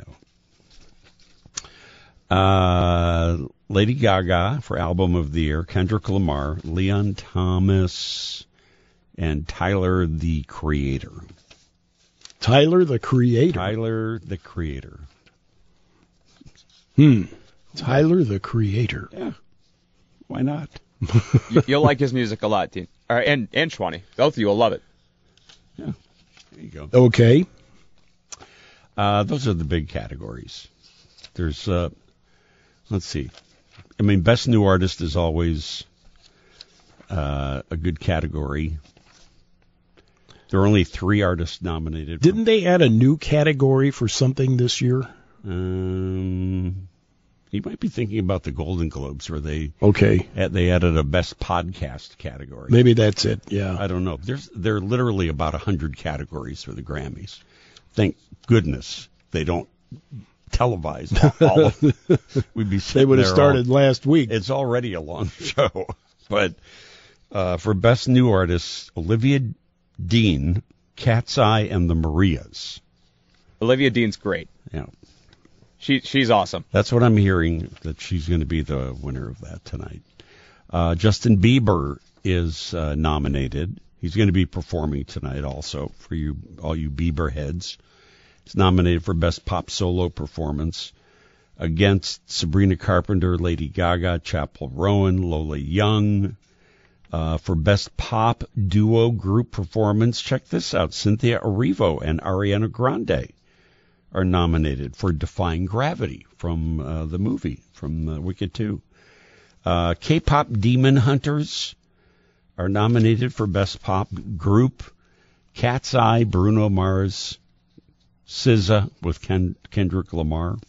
know. Uh, Lady Gaga for Album of the Year, Kendrick Lamar, Leon Thomas, and Tyler, the Creator. Tyler, the Creator. Tyler, the Creator. Hmm. Tyler, the Creator. Yeah. Why not? You- You'll like his music a lot, Dean. Or, and, and Schwani. Both of you will love it. Yeah. There you go. Okay. Uh, those are the big categories. There's, uh, let's see. I mean, Best New Artist is always uh, a good category. There are only three artists nominated. Didn't they add a new category for something this year? Um, you might be thinking about the Golden Globes, where they Okay. add, they added a Best Podcast category. Maybe that's it. Yeah. I don't know. There's there are literally about a hundred categories for the Grammys. Thank goodness they don't televise all of them. We'd be sitting They would have there started all- last week. It's already a long show. But uh, for Best New Artist, Olivia Dean, Cat's Eye, and the Marias. Olivia Dean's great. Yeah, She she's awesome. that's what I'm hearing, that she's going to be the winner of that tonight. Uh, Justin Bieber is uh, nominated. He's going to be performing tonight also for you, all you Bieber heads. He's nominated for Best Pop Solo Performance against Sabrina Carpenter, Lady Gaga, Chappell Roan, Lola Young. Uh, for Best Pop Duo Group Performance, check this out. Cynthia Erivo and Ariana Grande are nominated for Defying Gravity from uh, the movie, from uh, Wicked two. Uh, K-pop Demon Hunters are nominated for Best Pop Group. Cat's Eye, Bruno Mars, S Z A with Ken- Kendrick Lamar.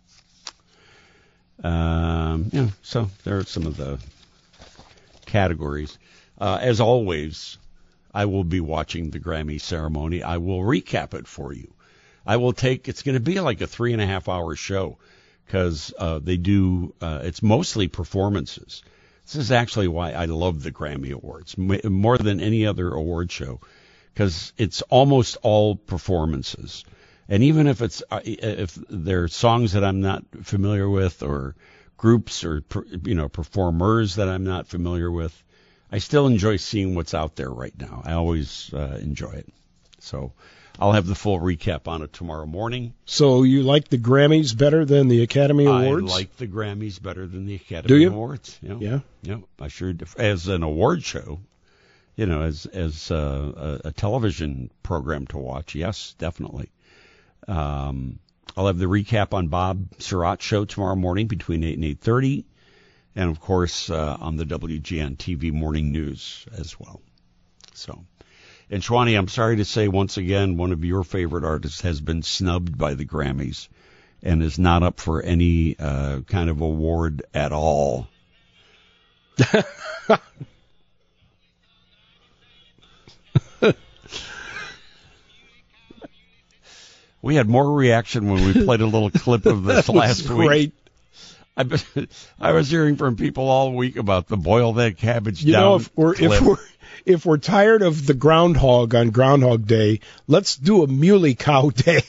Um, yeah, so there are some of the categories. Uh, as always, I will be watching the Grammy ceremony. I will recap it for you. I will take, it's going to be like a three and a half hour show, because uh, they do, uh, it's mostly performances. This is actually why I love the Grammy Awards m- more than any other award show, because it's almost all performances. And even if it's uh, if they're songs that I'm not familiar with, or groups or you know performers that I'm not familiar with, I still enjoy seeing what's out there right now. I always uh, enjoy it. So I'll have the full recap on it tomorrow morning. So you like the Grammys better than the Academy Awards? I like the Grammys better than the Academy Do you? Awards. Yeah. Yeah. Yeah, I sure do. As an award show, you know, as as uh, a, a television program to watch, yes, definitely. Um, I'll have the recap on Bob Surratt show tomorrow morning between eight and eight thirty, and of course uh, on the W G N T V morning news as well. So, and Shwani, I'm sorry to say once again, one of your favorite artists has been snubbed by the Grammys and is not up for any uh, kind of award at all. We had more reaction when we played a little clip of this That last was week. great. I, I was hearing from people all week about the boil that cabbage You down know, if we're clip. if we're if we're tired of the groundhog on Groundhog Day, let's do a Muley Cow Day.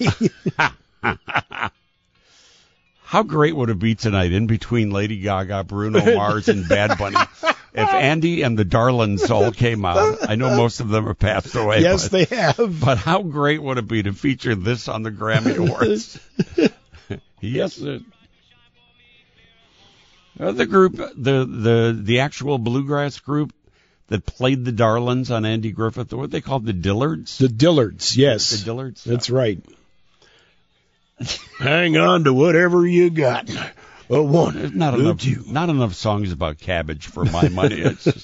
How great would it be tonight, in between Lady Gaga, Bruno Mars, and Bad Bunny, if Andy and the Darlings all came out? I know most of them are passed away. Yes, but, they have. But how great would it be to feature this on the Grammy Awards? Yes, it. Uh, the group, the, the the actual bluegrass group that played the Darlings on Andy Griffith, what they called the Dillards? The Dillards, yes. The Dillards? That's right. Hang on to whatever you got. A one, There's not a enough, two. not enough songs about cabbage for my money. It's just...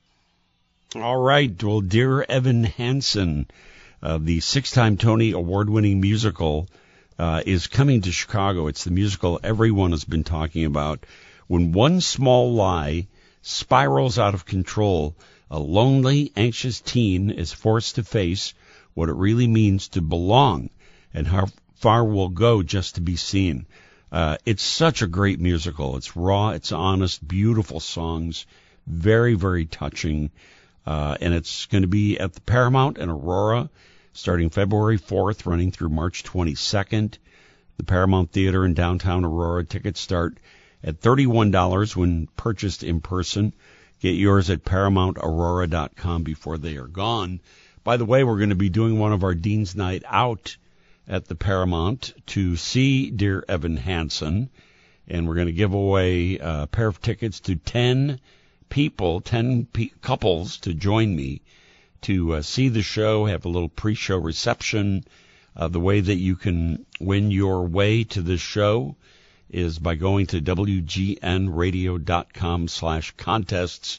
All right. Well, dear Evan Hansen, uh, the six-time Tony Award-winning musical uh, is coming to Chicago. It's the musical everyone has been talking about. When one small lie spirals out of control, a lonely, anxious teen is forced to face what it really means to belong and how far we'll go just to be seen. Uh, it's such a great musical. It's raw, it's honest, beautiful songs, very, very touching. Uh, and it's going to be at the Paramount in Aurora starting February fourth, running through March twenty-second. The Paramount Theater in downtown Aurora. Tickets start at thirty-one dollars when purchased in person. Get yours at paramount aurora dot com before they are gone. By the way, we're going to be doing one of our Dean's Night Out at the Paramount to see dear Evan Hansen, and we're going to give away a pair of tickets to ten people, ten pe- couples to join me to uh, see the show, have a little pre-show reception. Uh, the way that you can win your way to this show is by going to W G N radio dot com slash contests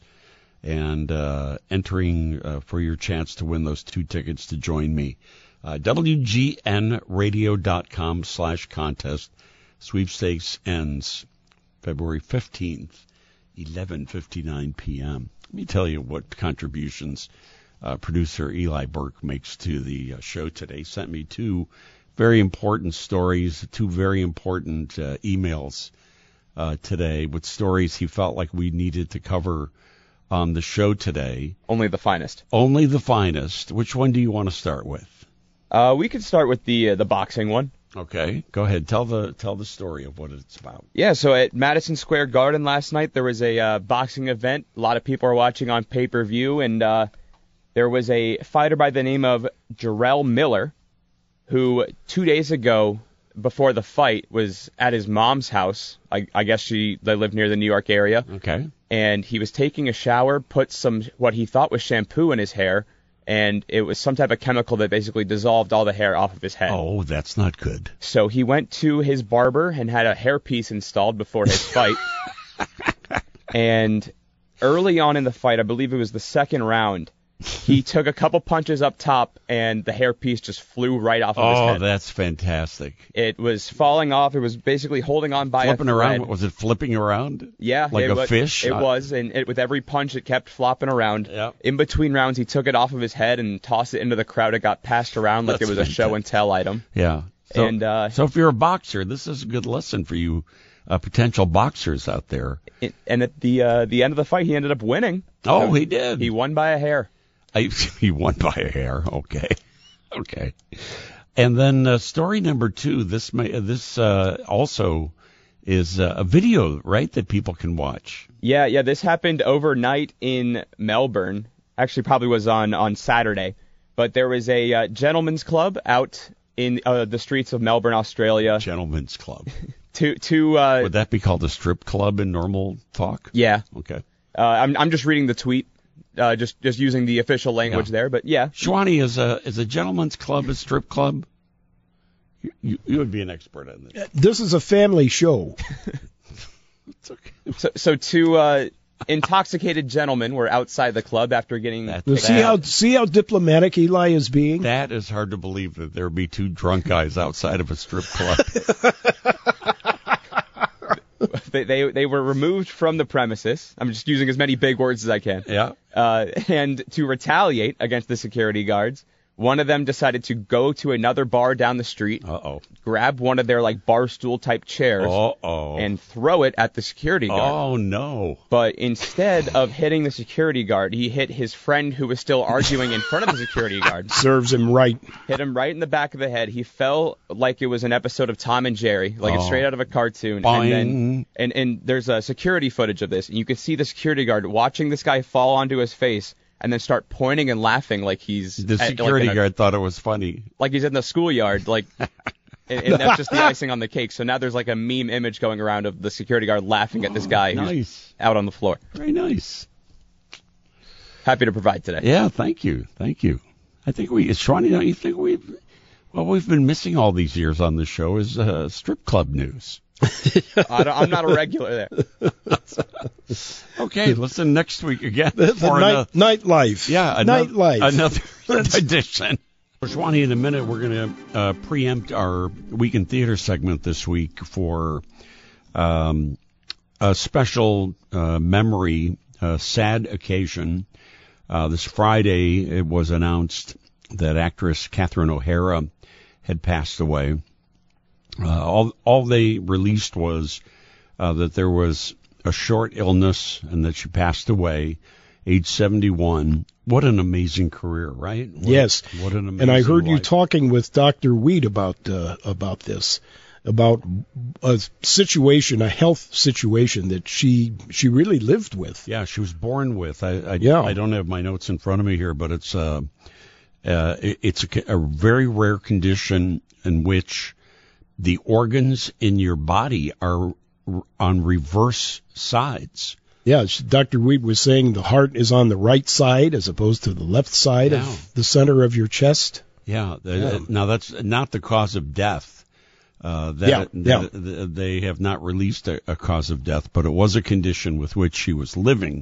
and uh, entering uh, for your chance to win those two tickets to join me. Uh, W G N radio dot com slash contest. Sweepstakes ends February fifteenth, eleven fifty-nine p.m. Let me tell you what contributions uh, producer Eli Burke makes to the uh, show today. Sent me two very important stories, two very important uh, emails uh, today with stories he felt like we needed to cover on the show today. Only the finest. Only the finest. Which one do you want to start with? Uh, we could start with the uh, the boxing one. Okay, go ahead. Tell the tell the story of what it's about. Yeah, so at Madison Square Garden last night, there was a uh, boxing event. A lot of people are watching on pay-per-view, and uh, there was a fighter by the name of Jarrell Miller, who two days ago, before the fight, was at his mom's house. I, I guess she they lived near the New York area. Okay. And he was taking a shower, put some what he thought was shampoo in his hair, and it was some type of chemical that basically dissolved all the hair off of his head. Oh, that's not good. So he went to his barber and had a hairpiece installed before his fight. And early on in the fight, I believe it was the second round, he took a couple punches up top, and the hairpiece just flew right off of his Oh, head. that's fantastic. It was falling off. It was basically holding on by Flipping a thread. around? Was it flipping around? Yeah, Like it a was, fish? It was, and it, with every punch, it kept flopping around. Yep. In between rounds, he took it off of his head and tossed it into the crowd. It got passed around like That's it was a show and tell item. Yeah. So, And, uh, so if you're a boxer, this is a good lesson for you uh, potential boxers out there. It, and at the uh, the end of the fight, he ended up winning. Oh, So he did. He won by a hair. I, he won by a hair. Okay. Okay. And then uh, story number two, this may, this uh, also is uh, a video, right, that people can watch. Yeah, yeah. This happened overnight in Melbourne. Actually, probably was on, on Saturday. But there was a uh, gentleman's club out in uh, the streets of Melbourne, Australia. Gentlemen's Club. To to uh, Would that be called a strip club in normal talk? yeah. Okay. Uh, I'm I'm just reading the tweet. Uh, just just using the official language Yeah. there, but yeah. Shwani, is a is a gentleman's club a strip club? You, you, you would be an expert on this. This is a family show. It's okay. So so to uh, intoxicated gentlemen were outside the club after getting That- kicked See out. how see how diplomatic Eli is being? That is hard to believe that there would be two drunk guys outside of a strip club. They, they they were removed from the premises. I'm just using as many big words as I can. Yeah. Uh, and to retaliate against the security guards, one of them decided to go to another bar down the street, Uh-oh. grab one of their like bar stool type chairs, Uh-oh. and throw it at the security guard. Oh, no. But instead of hitting the security guard, he hit his friend who was still arguing in front of the security guard. Serves him right. Hit him right in the back of the head. He fell like it was an episode of Tom and Jerry, like it's Oh. straight out of a cartoon. Boing. And then, and and there's a security footage of this, and you can see the security guard watching this guy fall onto his face, and then start pointing and laughing like he's The at- like security in a- guard thought it was funny. like he's in the schoolyard, like. And, and that's just the icing on the cake. So now there's like a meme image going around of the security guard laughing at this guy who's Nice. out on the floor. Very nice. Happy to provide today. Yeah, thank you. Thank you. I think we, Shawnee, don't you think we've, well, we've been missing all these years on this show is uh, strip club news. I don't, I'm not a regular there. Okay, listen next week again. The, the for night, another, nightlife. yeah, another, Nightlife. another edition. Shawnee, in a minute, we're going to uh, preempt our Week in Theater segment this week for um, a special uh, memory, uh, sad occasion. Uh, this Friday, it was announced that actress Catherine O'Hara had passed away. Uh, all, all they released was uh, that there was a short illness and that she passed away, age seventy-one. What an amazing career, right? What, Yes. What an amazing And I heard you life. talking with Doctor Weed about uh, about this, about a situation, a health situation that she she really lived with. Yeah, she was born with. I I, Yeah. I don't have my notes in front of me here, but it's uh, uh it, it's a, a very rare condition in which the organs in your body are r- on reverse sides. Yeah, she- Doctor Weed was saying the heart is on the right side as opposed to the left side Yeah. of the center of your chest. Yeah. the- Yeah. Now that's not the cause of death. Uh, that, Yeah, yeah. that- th- they have not released a, a cause of death, but it was a condition with which she was living.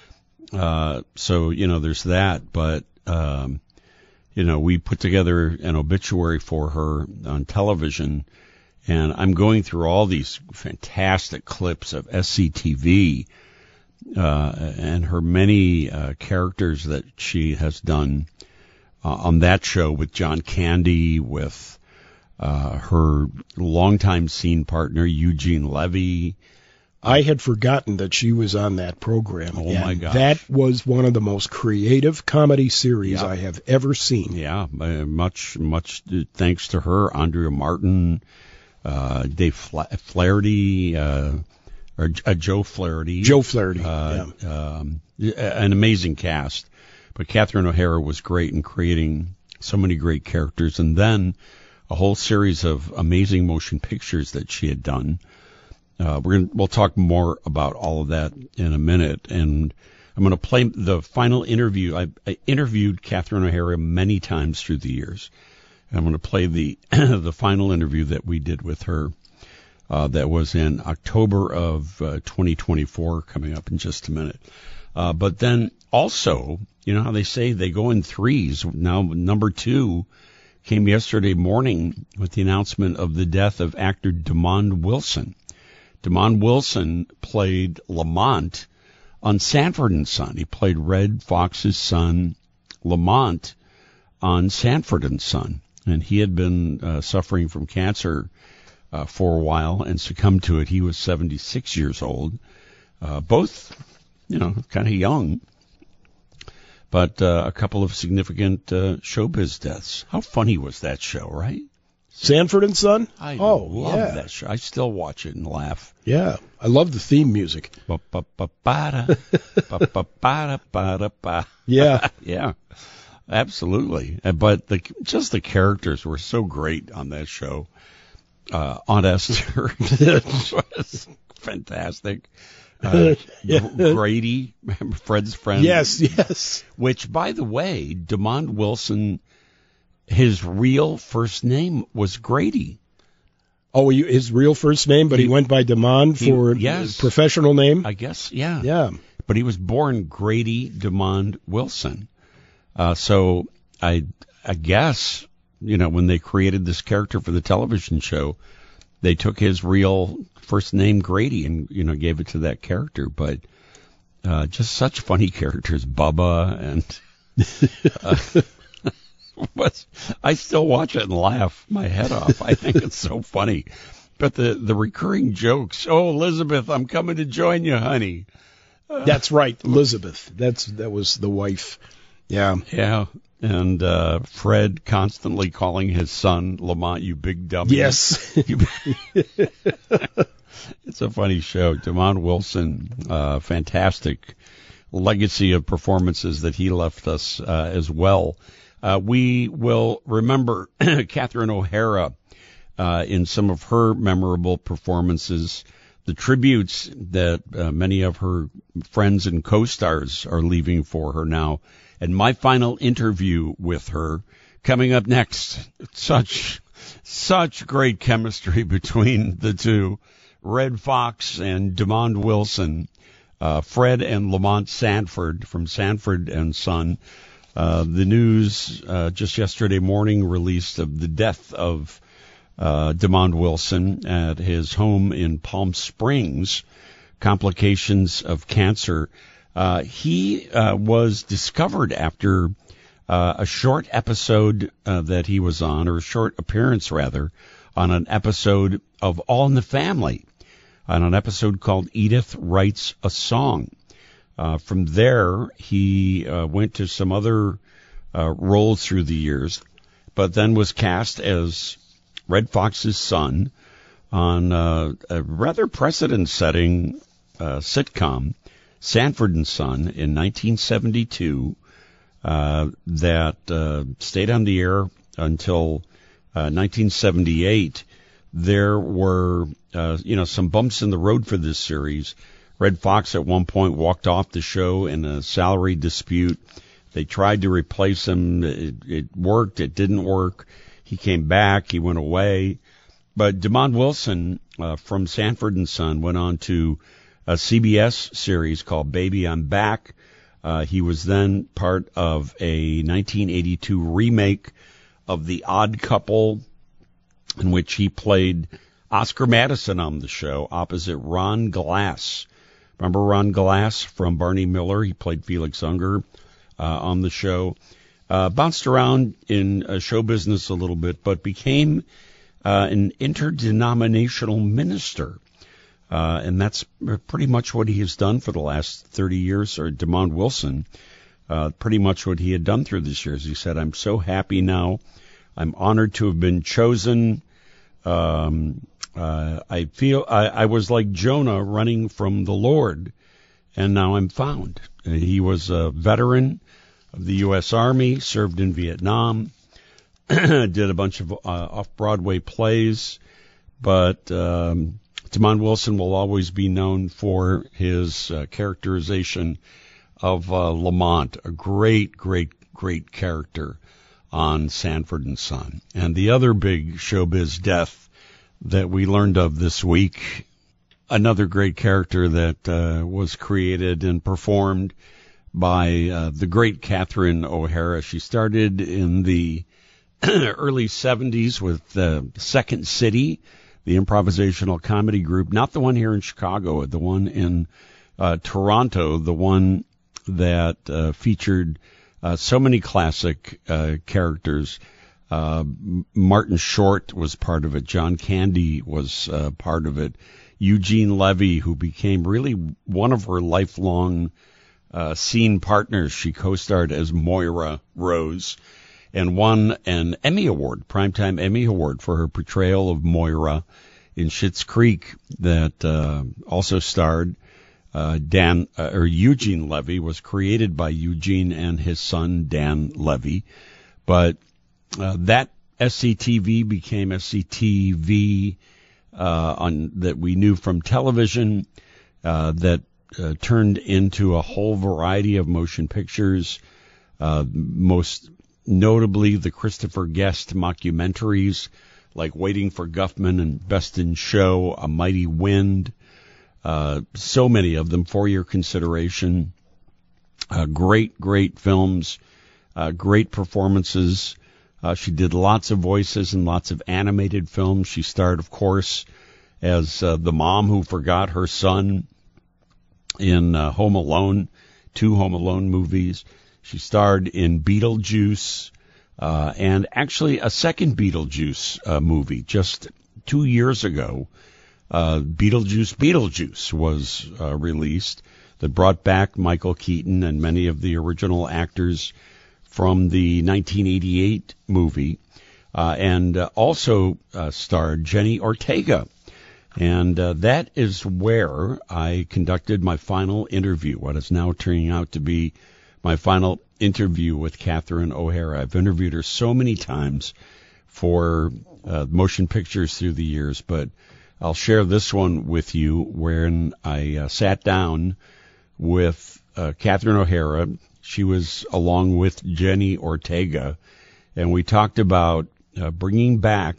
Uh, so you know, there's that. But um, you know, we put together an obituary for her on television. And I'm going through all these fantastic clips of S C T V uh, and her many uh, characters that she has done uh, on that show with John Candy, with uh, her longtime scene partner Eugene Levy. I had forgotten that she was on that program. Oh, and my gosh. That was one of the most creative comedy series Yeah. I have ever seen. Yeah, uh, much much thanks to her, Andrea Martin, uh, Dave Fla- Flaherty, uh, or uh, Joe Flaherty. Joe Flaherty. Uh, yeah. um, an amazing cast. But Catherine O'Hara was great in creating so many great characters, and then a whole series of amazing motion pictures that she had done. Uh, we're gonna, we'll talk more about all of that in a minute, and I'm going to play the final interview. I, I interviewed Catherine O'Hara many times through the years. And I'm going to play the the final interview that we did with her. Uh, that was in October of uh, twenty twenty-four, coming up in just a minute. Uh, but then also, you know how they say they go in threes. Now, number two came yesterday morning with the announcement of the death of actor Demond Wilson. Demond Wilson played Lamont on Sanford and Son. He played Red Fox's son, Lamont, on Sanford and Son. And he had been uh, suffering from cancer uh, for a while and succumbed to it. He was seventy-six years old, uh, both, you know, kind of young, but uh, a couple of significant uh, showbiz deaths. How funny was that show, right? Sanford and Son? I oh, love yeah. that show. I still watch it and laugh. Yeah. I love the theme music. Ba-ba-ba-ba-da, ba-ba-ba-da-ba-da-ba. Yeah. Yeah, absolutely. Uh, But the, just the characters were so great on that show. Uh, Aunt Esther was fantastic. Uh, G- Grady, remember Fred's friend? Yes, yes. Which, by the way, Demond Wilson, his real first name was Grady. Oh, you- his real first name, but he, He- went by Demond he- for yes. his professional name? I guess, yeah. Yeah. but he was born Grady DeMond Wilson. Uh, so I, I guess, you know, when they created this character for the television show, they took his real first name, Grady, and, you know, gave it to that character. But uh, just such funny characters, Bubba and... uh, But I still watch it and laugh my head off. I think it's so funny. But the, the recurring jokes, oh, Elizabeth, I'm coming to join you, honey. Uh, That's right, Elizabeth. That's That was the wife. Yeah. Yeah. And uh, Fred constantly calling his son, Lamont, you big dummy. Yes. It's a funny show. DeMond Wilson, uh, fantastic legacy of performances that he left us uh, as well. Uh, we will remember Catherine O'Hara uh, in some of her memorable performances, the tributes that uh, many of her friends and co-stars are leaving for her now, and my final interview with her coming up next. Such, such great chemistry between the two, Red Fox and DeMond Wilson, uh, Fred and Lamont Sanford from Sanford and Son. Uh, the news uh, just yesterday morning released of the death of uh, DeMond Wilson at his home in Palm Springs, complications of cancer. Uh, he uh, was discovered after uh, a short episode uh, that he was on, or a short appearance rather, on an episode of All in the Family, on an episode called Edith Writes a Song. Uh, from there, he uh, went to some other uh, roles through the years, but then was cast as Red Fox's son on uh, a rather precedent-setting uh, sitcom, Sanford and Son, in nineteen seventy-two, uh, that uh, stayed on the air until uh, nineteen seventy-eight. There were, uh, you know, some bumps in the road for this series. Red Fox at one point walked off the show in a salary dispute. They tried to replace him. It, it worked. It didn't work. He came back. He went away. But DeMond Wilson uh, from Sanford and Son went on to a C B S series called Baby, I'm Back. Uh, he was then part of a nineteen eighty-two remake of The Odd Couple, in which he played Oscar Madison on the show opposite Ron Glass. Remember Ron Glass from Barney Miller? He played Felix Unger uh, on the show. Uh, bounced around in uh, show business a little bit, but became uh, an interdenominational minister. Uh, and that's pretty much what he has done for the last thirty years, or DeMond Wilson, uh, pretty much what he had done through these years. He said, I'm so happy now. I'm honored to have been chosen. Um, Uh, I feel I, I was like Jonah running from the Lord, and now I'm found. Uh, he was a veteran of the U S Army, served in Vietnam, did a bunch of uh, off-Broadway plays, but um, DeMond Wilson will always be known for his uh, characterization of uh, Lamont, a great, great, great character on Sanford and Son. And the other big showbiz death that we learned of this week, another great character that uh, was created and performed by uh, the great Catherine O'Hara. She started in the early seventies with uh, Second City, the improvisational comedy group, not the one here in Chicago, the one in uh, Toronto, the one that uh, featured uh, so many classic uh, characters. Uh, Martin Short was part of it. John Candy was uh, part of it. Eugene Levy, who became really one of her lifelong uh, scene partners. She co-starred as Moira Rose and won an Emmy Award, Primetime Emmy Award, for her portrayal of Moira in Schitt's Creek, that uh, also starred uh, Dan, uh, or Eugene Levy, was created by Eugene and his son, Dan Levy. But Uh, that S C T V became S C T V uh, on that we knew from television, uh, that uh, turned into a whole variety of motion pictures, uh, most notably the Christopher Guest mockumentaries like Waiting for Guffman and Best in Show, A Mighty Wind, Uh, so many of them for your consideration. Uh, great, great films, uh, great performances. Uh, she did lots of voices in lots of animated films. She starred, of course, as uh, the mom who forgot her son in uh, Home Alone, two Home Alone movies. She starred in Beetlejuice, uh, and actually a second Beetlejuice uh, movie just two years ago. Uh, Beetlejuice, Beetlejuice was uh, released that brought back Michael Keaton and many of the original actors from the nineteen eighty-eight movie, uh, and uh, also uh, starred Jenny Ortega. And uh, that is where I conducted my final interview, what is now turning out to be my final interview with Catherine O'Hara. I've interviewed her so many times for uh, motion pictures through the years, but I'll share this one with you when I uh, sat down with uh, Catherine O'Hara. She was along with Jenny Ortega, and we talked about uh, bringing back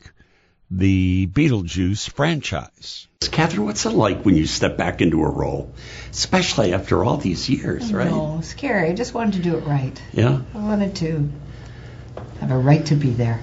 the Beetlejuice franchise. Catherine, what's it like when you step back into a role, especially after all these years, right? No, scary. I just wanted to do it right. Yeah? I wanted to have a right to be there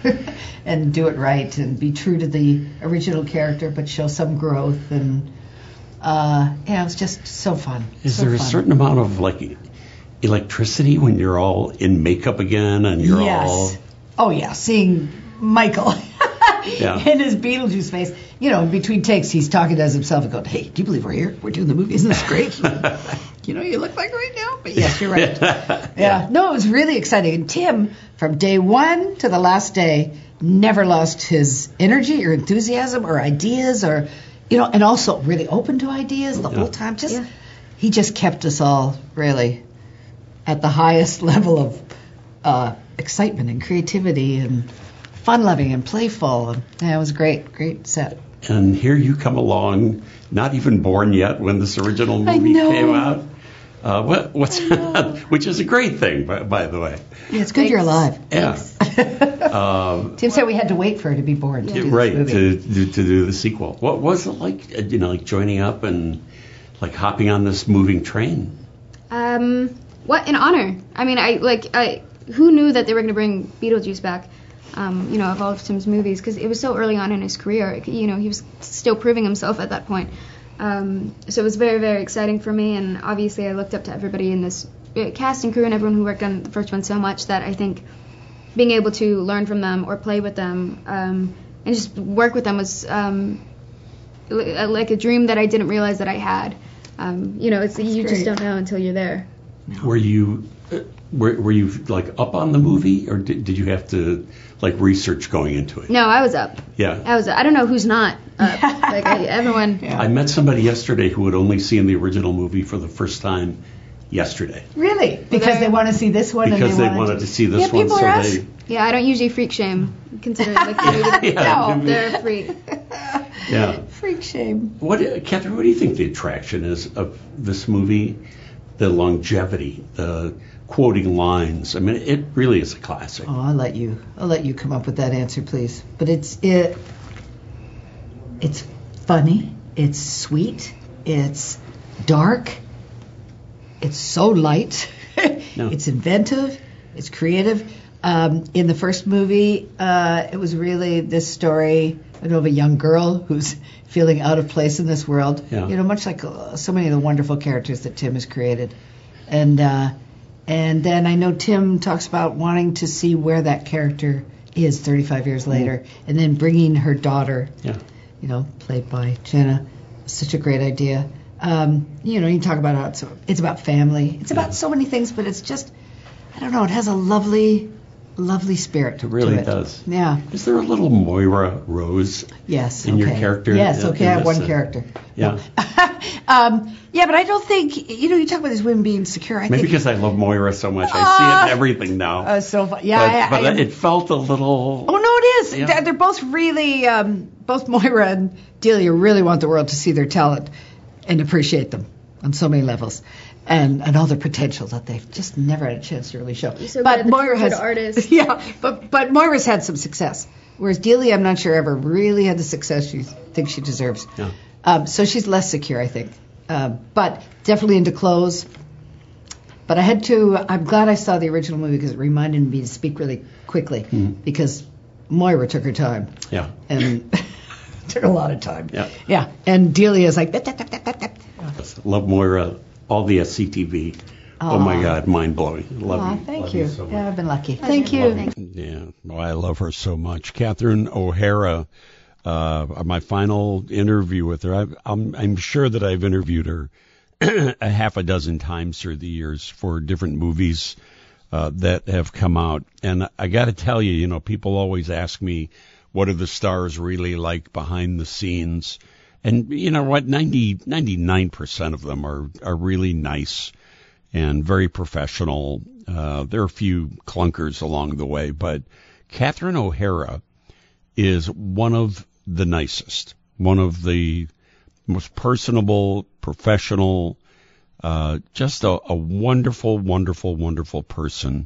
and do it right and be true to the original character but show some growth. And, uh, yeah, it was just so fun. Is so there a fun. certain amount of, like, electricity when you're all in makeup again and you're yes. all... Oh, yeah, seeing Michael... Yeah. In his Beetlejuice face, you know, in between takes, he's talking to himself and going, "Hey, do you believe we're here? We're doing the movie. Isn't this great? You know, you look like right now." But yes, you're right. Yeah. yeah. No, it was really exciting. And Tim, from day one to the last day, never lost his energy or enthusiasm or ideas, or, you know, and also really open to ideas the yeah. whole time. Just yeah. He just kept us all really at the highest level of uh, excitement and creativity and fun-loving and playful. And, yeah, it was great, great set. And here you come along, not even born yet when this original movie came out. Uh, what, what's which is a great thing, by, by the way. Yeah, it's good Thanks. You're alive. Yeah. um, Tim said we had to wait for her to be born to yeah. do right, this movie. to, to to do the sequel. What was it like? You know, like joining up and like hopping on this moving train. Um, what an honor! I mean, I like I who knew that they were going to bring Beetlejuice back. Um, you know, of all of Tim's movies, because it was so early on in his career. You know, he was still proving himself at that point. Um, so it was very, very exciting for me, and obviously I looked up to everybody in this uh, cast and crew and everyone who worked on the first one so much that I think being able to learn from them or play with them um, and just work with them was um, l- like a dream that I didn't realize that I had. Um, you know, it's That's you great. Just don't know until you're there. Were you... Uh, Were, were you like up on the movie, or did, did you have to like research going into it? No, I was up. Yeah. I was. I don't know who's not up. like I, everyone. Yeah. I met somebody yesterday who had only seen the original movie for the first time yesterday. Really? Because they want to see this one. Because and they, they wanted to, to see this yeah, one, people so are they. Yeah, I don't usually freak shame. Consider like the yeah, no, they're a freak. Yeah. Freak shame. What, Catherine? What do you think the attraction is of this movie? The longevity, the quoting lines. I mean, it really is a classic. Oh, I'll let you. I'll let you come up with that answer, please. But it's it. It's funny. It's sweet. It's dark. It's so light. no. It's inventive. It's creative. Um, in the first movie, uh, it was really this story of a young girl who's feeling out of place in this world. Yeah. You know, much like uh, so many of the wonderful characters that Tim has created. And uh, and then I know Tim talks about wanting to see where that character is thirty-five years later, mm. and then bringing her daughter, yeah. you know, played by Jenna. Such a great idea. Um, you know, you talk about how it's, it's about family. It's about yeah. so many things, but it's just, I don't know, it has a lovely... lovely spirit. It really to it. does. Yeah. Is there a little Moira Rose? Yes. In okay. your character? Yes. In, okay. in I have one uh, character. Yeah. um, yeah, but I don't think you know. You talk about these women being secure. I Maybe think, because I love Moira so much, I uh, see it in everything now. Uh, so fun. Yeah. But, I, but I, it felt a little. Oh no, it is. Yeah. They're both really. Um, both Moira and Delia really want the world to see their talent and appreciate them on so many levels. And, and all the potential that they've just never had a chance to really show. So but Moira has, artist. yeah, but but Moira's had some success, whereas Delia, I'm not sure ever really had the success she thinks she deserves. Yeah. Um, so she's less secure, I think. Uh, but definitely into clothes. But I had to, I'm glad I saw the original movie because it reminded me to speak really quickly Mm-hmm. because Moira took her time. Yeah. And took a lot of time. Yeah. Yeah. And Delia's like, that, that, that, that, that, that. Love Moira, all the S C T V. Oh, my Aw. God, mind-blowing. Love Aw, you. thank Love you. so much. Yeah, I've been lucky. Thank you. Yeah, well, I love her so much. Catherine O'Hara, uh, my final interview with her, I've, I'm, I'm sure that I've interviewed her a half a dozen times through the years for different movies uh, that have come out. And I got to tell you, you know, people always ask me, what are the stars really like behind the scenes? And you know what, ninety, ninety-nine percent of them are, are really nice and very professional. Uh, there are a few clunkers along the way, but Catherine O'Hara is one of the nicest, one of the most personable, professional, uh, just a, a wonderful, wonderful, wonderful person.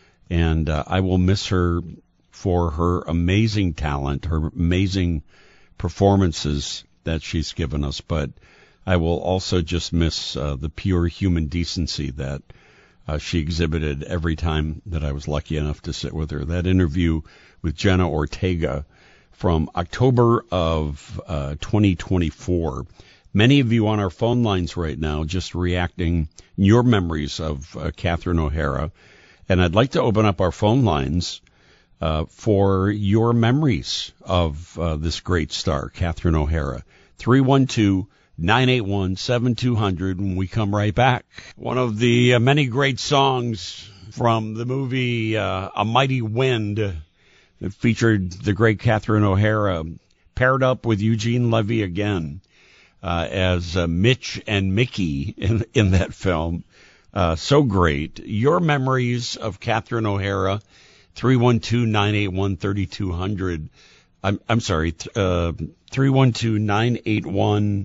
And uh, I will miss her for her amazing talent, her amazing performances that she's given us. But I will also just miss uh, the pure human decency that uh, she exhibited every time that I was lucky enough to sit with her. That interview with Jenna Ortega from October of uh, twenty twenty-four. Many of you on our phone lines right now just reacting your memories of uh, Catherine O'Hara. And I'd like to open up our phone lines uh, for your memories of uh, this great star, Catherine O'Hara. three one two, nine eight one, seven two zero zero when we come right back. One of the uh, many great songs from the movie uh, A Mighty Wind that featured the great Catherine O'Hara paired up with Eugene Levy again uh, as uh, Mitch and Mickey in, in that film. Uh, so great. Your memories of Catherine O'Hara, three one two, nine eight one, three two zero zero. I'm, I'm sorry, uh, three one two, nine eight one,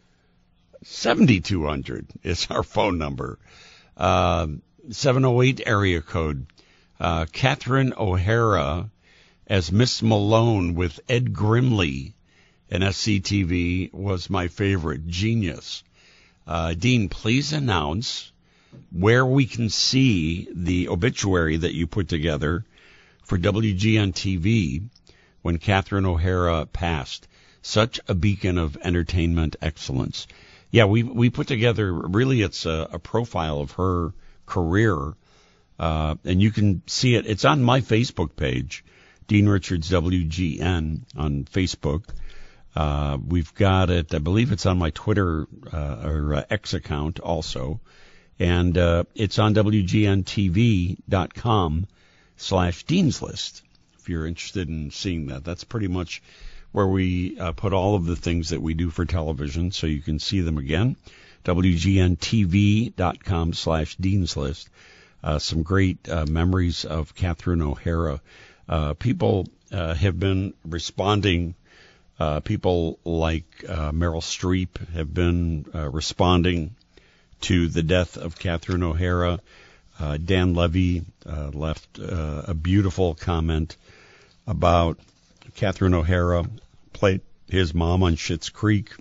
seven two zero zero is our phone number. Uh, seven oh eight area code. Uh, Catherine O'Hara as Miss Malone with Ed Grimley in S C T V was my favorite. Genius. Uh, Dean, please announce where we can see the obituary that you put together for W G N T V when Catherine O'Hara passed. Such a beacon of entertainment excellence. Yeah, we we put together, really it's a, a profile of her career, uh, and you can see it. It's on my Facebook page, Dean Richards W G N on Facebook. Uh, we've got it, I believe it's on my Twitter uh, or uh, X account also. And uh, it's on W G N T V dot com slash Dean's List, if you're interested in seeing that. That's pretty much where we uh, put all of the things that we do for television, so you can see them again. W G N T V dot com slash Dean's List. Uh, some great uh, memories of Catherine O'Hara. Uh, people uh, have been responding. Uh, people like uh, Meryl Streep have been uh, responding to the death of Catherine O'Hara. Uh, Dan Levy uh, left uh, a beautiful comment about Catherine O'Hara, played his mom on Schitt's Creek.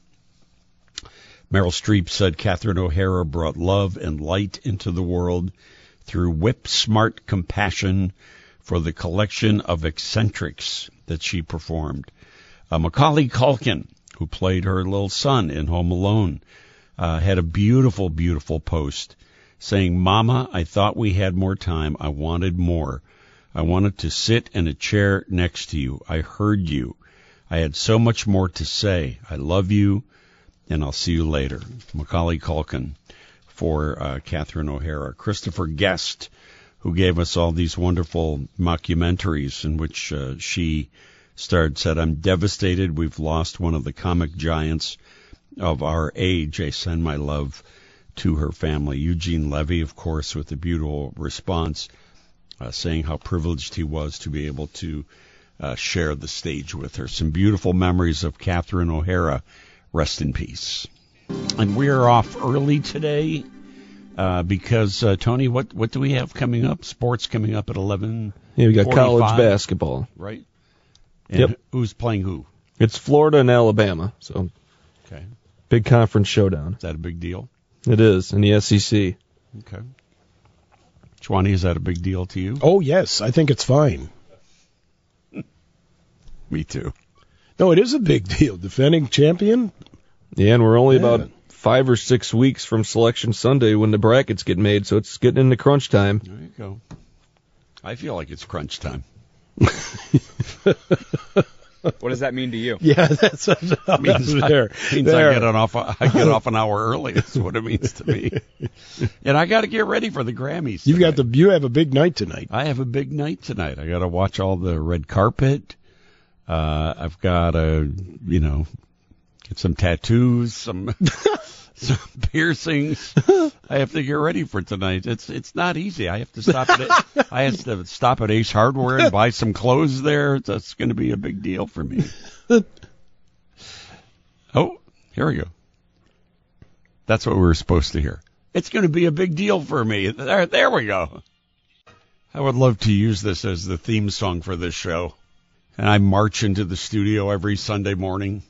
Meryl Streep said Catherine O'Hara brought love and light into the world through whip-smart compassion for the collection of eccentrics that she performed. Uh, Macaulay Culkin, who played her little son in Home Alone, Uh, had a beautiful, beautiful post saying, Mama, I thought we had more time. I wanted more. I wanted to sit in a chair next to you. I heard you. I had so much more to say. I love you, and I'll see you later. Macaulay Culkin for uh, Catherine O'Hara. Christopher Guest, who gave us all these wonderful mockumentaries in which uh, she starred, said, I'm devastated. We've lost one of the comic giants of our age. I send my love to her family. Eugene Levy, of course, with a beautiful response, uh, saying how privileged he was to be able to uh, share the stage with her. Some beautiful memories of Catherine O'Hara. Rest in peace. And we are off early today uh, because, uh, Tony, what, what do we have coming up? Sports coming up at eleven. Yeah, we got college basketball. Right. And yep. Who's playing who? It's Florida and Alabama, so Okay. Big conference showdown. Is that a big deal? It is, in the S E C. Okay. Chwani, is that a big deal to you? Oh, yes. I think it's fine. Me too. No, it is a big deal. Defending champion? Yeah, and we're only Yeah. about five or six weeks from Selection Sunday when the brackets get made, so it's getting into crunch time. There you go. I feel like it's crunch time. What does that mean to you? Yeah, that's what means I, there. means there. I get on off. I get off an hour early. That's what it means to me. And I got to get ready for the Grammys. You've tonight. got the. You have a big night tonight. I have a big night tonight. I got to watch all the red carpet. Uh, I've got to, you know, get some tattoos, some some piercings. I have to get ready for tonight. It's it's not easy. I have to stop at I have to stop at Ace Hardware and buy some clothes there. That's going to be a big deal for me. Oh, here we go. That's what we were supposed to hear. It's going to be a big deal for me. There, there we go. I would love to use this as the theme song for this show. And I march into the studio every Sunday morning.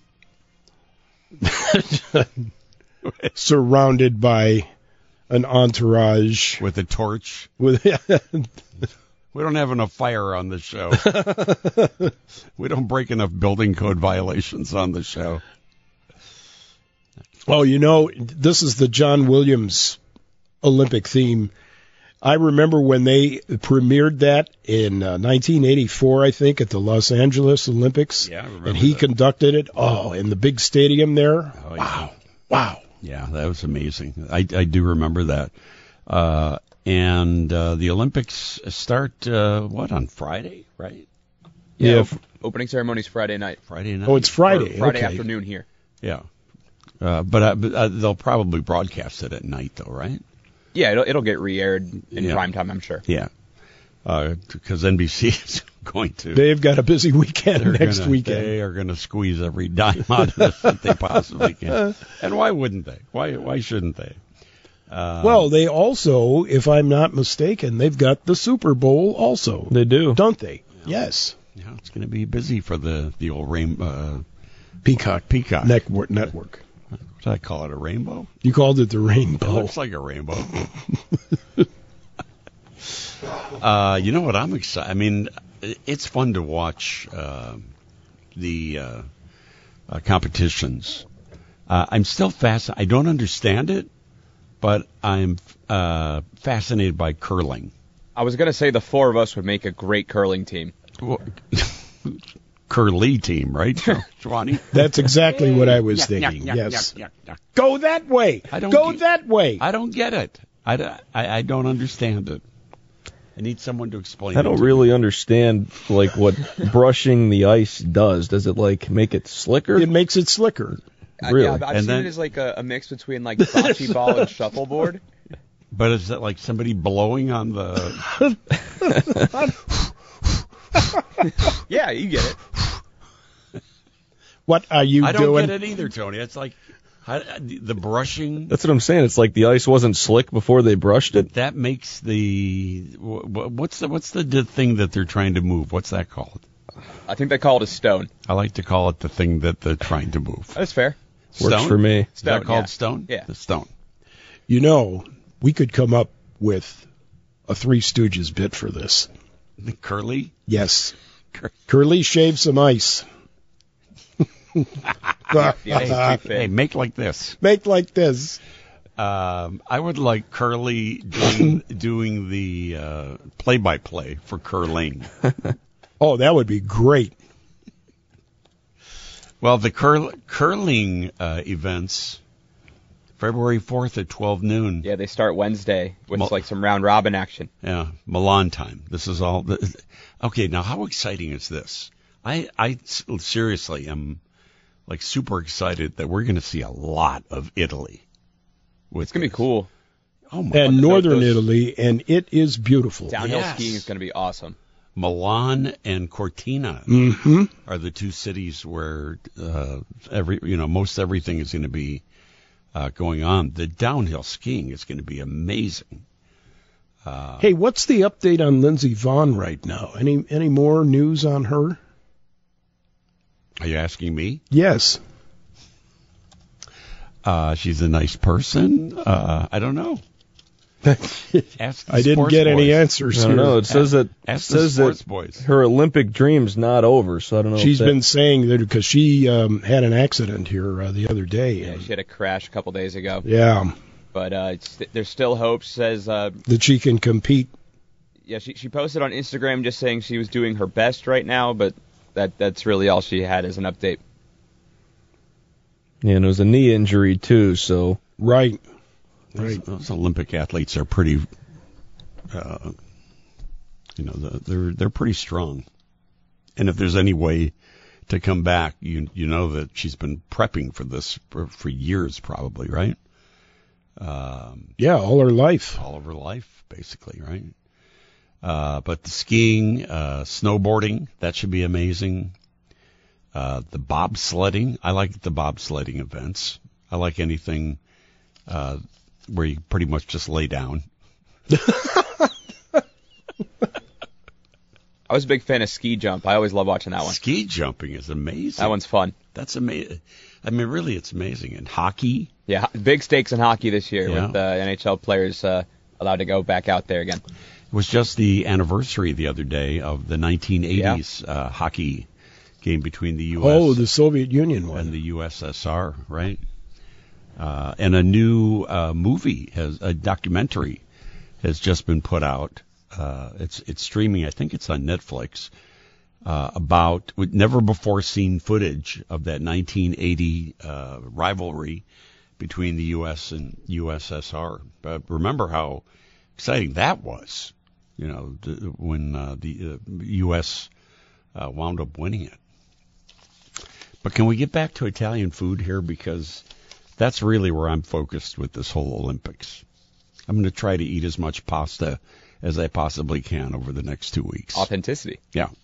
Surrounded by an entourage. With a torch. With We don't have enough fire on the show. We don't break enough building code violations on the show. Well, you know, this is the John Williams Olympic theme. I remember when they premiered that in uh, nineteen eighty-four, I think, at the Los Angeles Olympics. Yeah, I remember And he that. conducted it. Oh, in the big stadium there. Oh, yeah. Wow. Wow. Yeah, that was amazing. I, I do remember that. Uh, and uh, the Olympics start, uh, what, on Friday, right? Yeah. Yeah. op- opening ceremony's Friday night. Friday night. Oh, it's Friday. Or Friday okay. afternoon here. Yeah. Uh, but uh, but uh, they'll probably broadcast it at night, though, right? Yeah, it'll, it'll get re-aired in Yeah. prime time, I'm sure. Yeah. Because N B C is going to. They've got a busy weekend They're next gonna, weekend. They are going to squeeze every dime out of this that they possibly can. And why wouldn't they? Why why shouldn't they? Uh, Well, they also, if I'm not mistaken, they've got the Super Bowl also, They do. don't they? Yes. yeah, it's going to be busy for the the old rain, uh, Peacock. Peacock. Network. Network. What did I call it? A rainbow? You called it the It rainbow. looks like a rainbow. uh, you know what? I'm excited. I mean, it's fun to watch uh, the uh, uh, competitions. Uh, I'm still fascinated. I don't understand it, but I'm uh, fascinated by curling. I was going to say the four of us would make a great curling team. Well, Curly team, right, Chwani? That's exactly what I was Yeah, thinking. yeah, yeah, yes. yeah, yeah, yeah. Go that way. I don't Go get- that way. I don't get it. I, d- I, I don't understand it. I need someone to explain I it don't to really me. understand like what brushing the ice does. Does it like make it slicker? It makes it slicker. Uh, Really? yeah, I've And seen then- it as like a, a mix between like bocce ball and shuffleboard. But is it like somebody blowing on the... Yeah, you get it. What are you I don't doing? get it either, Tony. It's like how, the brushing... That's what I'm saying. It's like the ice wasn't slick before they brushed it. That makes the... wh- wh- What's the what's the d- thing that they're trying to move? What's that called? I think they call it a stone. I like to call it the thing that they're trying to move. That's fair. Works Stone? for me. Is that Stone, called yeah. stone? Yeah. The stone. You know, we could come up with a Three Stooges bit for this. The curly? Yes. Cur- Curly shave some ice. Yeah, Hey, big hey, fan. make like this. Make like this. Um, I would like Curly doing, doing the uh, play-by-play for curling. Oh, that would be great. Well, the curl, curling uh, events, February fourth at twelve noon. Yeah, they start Wednesday with Well- like some round robin action. Yeah, Milan time. This is all. Okay, now how exciting is this? I, I seriously am like super excited that we're going to see a lot of Italy. With It's gonna be this. cool. Oh my! And those- northern those- Italy, and it is beautiful. Downhill Yes. skiing is gonna be awesome. Milan and Cortina Mm-hmm. are the two cities where uh, every you know most everything is going to be uh, going on. The downhill skiing is going to be amazing. Uh, Hey, what's the update on Lindsey Vonn right now? Any any more news on her? Are you asking me? Yes. Uh, she's a nice person. Uh, I don't know. Ask the I didn't sports get any boys. answers I don't here. know. It says that Ask the says sports that boys. her Olympic dream's not over. So I don't know. She's if that, been saying that because she um, had an accident here uh, the other day. Yeah, and- she had a crash a couple days ago. yeah, But uh, it's, there's still hope. She says, uh, that she can compete. yeah, she she posted on Instagram just saying she was doing her best right now, but that that's really all she had as an update. yeah, and it was a knee injury too. So Right. Those, Right. those Olympic athletes are pretty, uh, you know, the, they're they're pretty strong. And if there's any way to come back, you you know that she's been prepping for this for, for years, probably, right? Um, Yeah, all her life. all of her life, basically, right? Uh, but the skiing, uh, snowboarding, that should be amazing. Uh, the bobsledding, I like the bobsledding events. I like anything uh, where you pretty much just lay down. I was a big fan of ski jump. I always love watching that one. Ski jumping is amazing. That one's fun. That's amazing. I mean, really, it's amazing. And hockey, Yeah, big stakes in hockey this year Yeah. with the N H L players uh, allowed to go back out there again. it was just the anniversary the other day of the nineteen eighties uh, hockey game between the U S Oh, the Soviet Union and one. the U S S R, right? Uh, and a new uh, movie has a documentary has just been put out. Uh, it's it's streaming. I think it's on Netflix. Uh, about with never before seen footage of that nineteen eighty uh, rivalry between the U S and U S S R. But remember how exciting that was. You know, the, when uh, the uh, U S uh, wound up winning it. But can we get back to Italian food here? Because that's really where I'm focused with this whole Olympics. I'm going to try to eat as much pasta as I possibly can over the next two weeks. Authenticity. Yeah. Have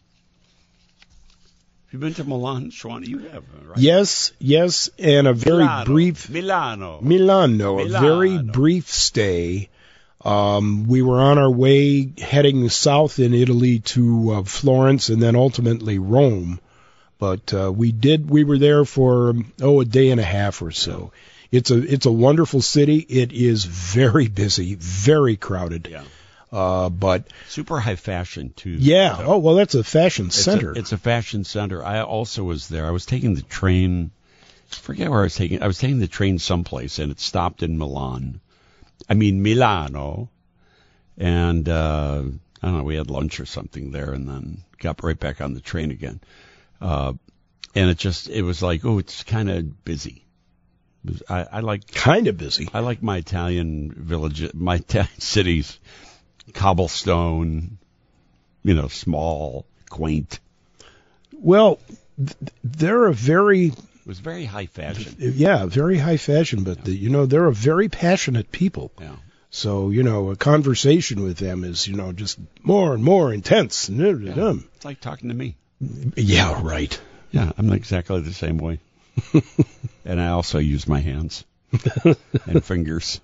you been to Milan, Shawana? You have, right? Yes, yes, and a very Milano. brief Milano. Milano, a very Milano. brief stay. Um, we were on our way heading south in Italy to uh, Florence and then ultimately Rome. But uh, we did we were there for oh a day and a half or so. It's a it's a wonderful city. It is very busy, very crowded. Yeah. Uh, but Super high fashion, too. yeah, oh well, that's a fashion It's center. A, it's a fashion center. I also was there. I was taking the train. I forget where I was taking. I was taking the train someplace, and it stopped in Milan. I mean Milano, and uh, I don't know. We had lunch or something there, and then got right back on the train again. Uh, and it just it was like, oh, it's kind of busy. It was, I, I like kind of busy. I like my Italian village, my Italian cities, cobblestone, you know, small, quaint. Well, th- they're a very It was very high fashion. yeah, very high fashion, but the, you know they're a very passionate people. Yeah. So you know a conversation with them is you know just more and more intense. Yeah. It's like talking to me. Yeah, right. Yeah, I'm exactly the same way. And I also use my hands and fingers.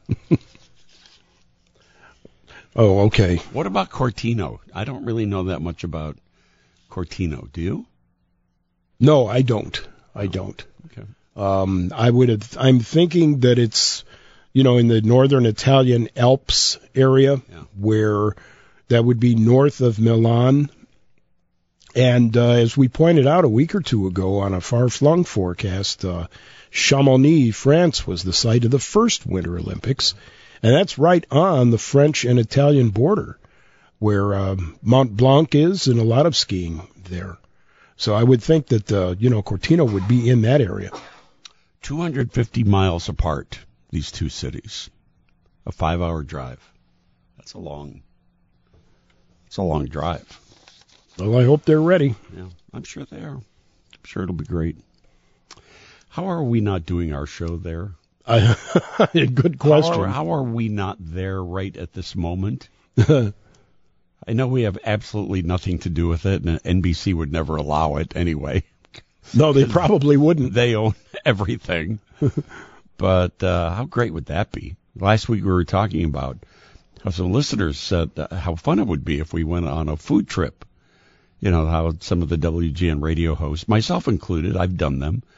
Oh, okay. What about Cortino? I don't really know that much about Cortino. Do you? No, I don't. I don't. Okay. Um, I would have. I'm thinking that it's, you know, in the northern Italian Alps area, Yeah. where that would be north of Milan. And uh, as we pointed out a week or two ago on a far-flung forecast, uh, Chamonix, France, was the site of the first Winter Olympics, and that's right on the French and Italian border, where uh, Mont Blanc is, and a lot of skiing there. So I would think that uh, you know Cortino would be in that area. two hundred fifty miles apart, these two cities. A five-hour drive. That's a long. It's a long drive. Well, I hope they're ready. Yeah, I'm sure they are. I'm sure it'll be great. How are we not doing our show there? I, good question. How are, how are we not there right at this moment? I know we have absolutely nothing to do with it, and N B C would never allow it anyway. No, they probably wouldn't. They own everything. But uh, how great would that be? Last week we were talking about how some listeners said uh, how fun it would be if we went on a food trip. You know, how some of the W G N radio hosts, myself included, I've done them.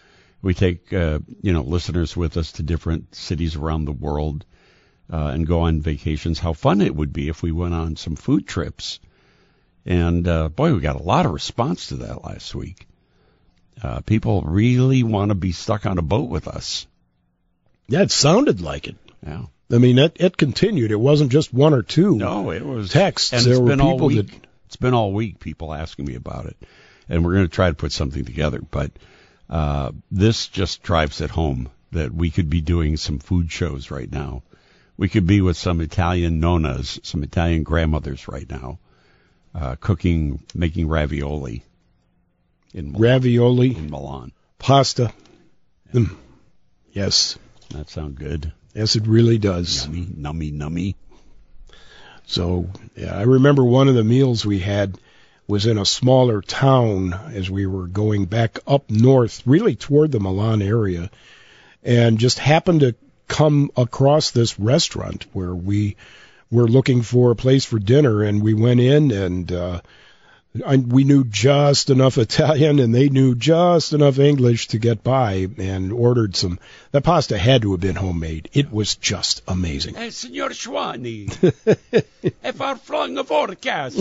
We take, uh, you know, listeners with us to different cities around the world uh, and go on vacations. How fun it would be if we went on some food trips. And, uh, boy, we got a lot of response to that last week. Uh, people really want to be stuck on a boat with us. Yeah, it sounded like it. Yeah. I mean, it, it continued. It wasn't just one or two. No, it was texts. And there it's were been all people week. that It's been all week, people asking me about it. And we're going to try to put something together. But uh, this just drives it home that we could be doing some food shows right now. We could be with some Italian nonnas, some Italian grandmothers right now, uh, cooking, making ravioli in Milan, ravioli, in Milan. Pasta. Yeah. Mm. Yes. That sounds good. Yes, it really does. Yummy, nummy, nummy. So, yeah, I remember one of the meals we had was in a smaller town as we were going back up north, really toward the Milan area, and just happened to come across this restaurant where we were looking for a place for dinner, and we went in, and uh, I, we knew just enough Italian, and they knew just enough English to get by, and ordered some. That pasta had to have been homemade. It was just amazing. Hey, Signor Schwani, è far flung a forecast.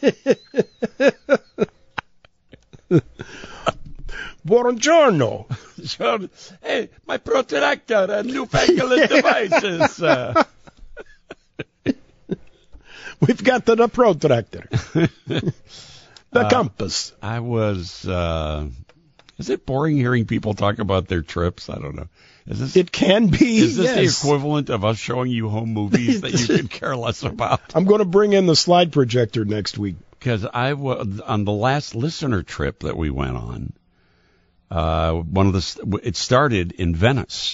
Buongiorno. Hey, my protractor and newfangled devices. Uh. We've got the, the protractor. The uh, compass. I was, uh, is it boring hearing people talk about their trips? I don't know. Is this, it can be, Is this yes. the equivalent of us showing you home movies that you could care less about? I'm going to bring in the slide projector next week. Because I was, on the last listener trip that we went on, uh, one of the, it started in Venice.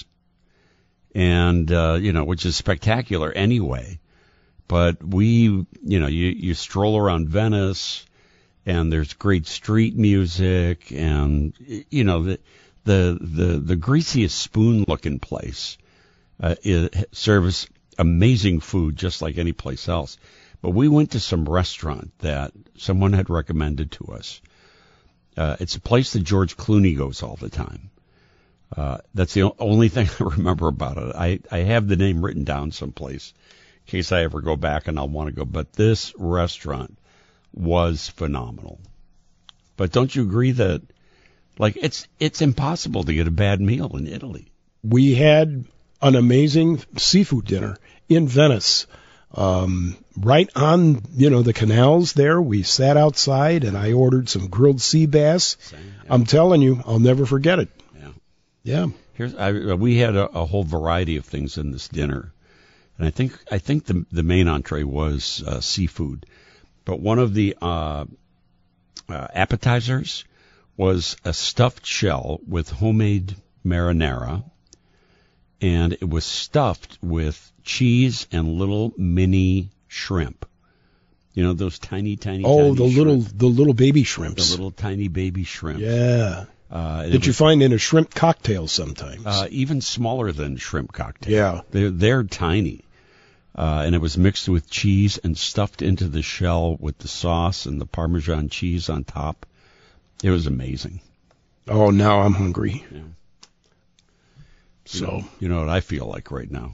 And, uh, you know, which is spectacular anyway. But we, you know, you, you stroll around Venice, and there's great street music, and, you know, the the the, the greasiest spoon-looking place uh, it serves amazing food just like any place else. But we went to some restaurant that someone had recommended to us. Uh, it's a place that George Clooney goes all the time. Uh, that's the only thing I remember about it. I, I have the name written down someplace in case I ever go back and I'll want to go. But this restaurant was phenomenal. But don't you agree that, like, it's it's impossible to get a bad meal in Italy? We had an amazing seafood dinner in Venice, um, right on, you know, the canals there. We sat outside, and I ordered some grilled sea bass. Same, yeah. I'm telling you, I'll never forget it. Yeah. Yeah. Here's I, we had a, a whole variety of things in this dinner. And I think I think the the main entree was uh, seafood, but one of the uh, uh, appetizers was a stuffed shell with homemade marinara, and it was stuffed with cheese and little mini shrimp. You know those tiny, tiny. Oh, tiny the shrimp. little the little baby shrimps. The little tiny baby shrimp. Yeah. Uh, that you was, find in a shrimp cocktail sometimes. Uh, even smaller than shrimp cocktail. Yeah. They're, they're tiny. Uh, and it was mixed with cheese and stuffed into the shell with the sauce and the Parmesan cheese on top. It was amazing. Oh, now I'm hungry. Yeah. So. You know, you know what I feel like right now?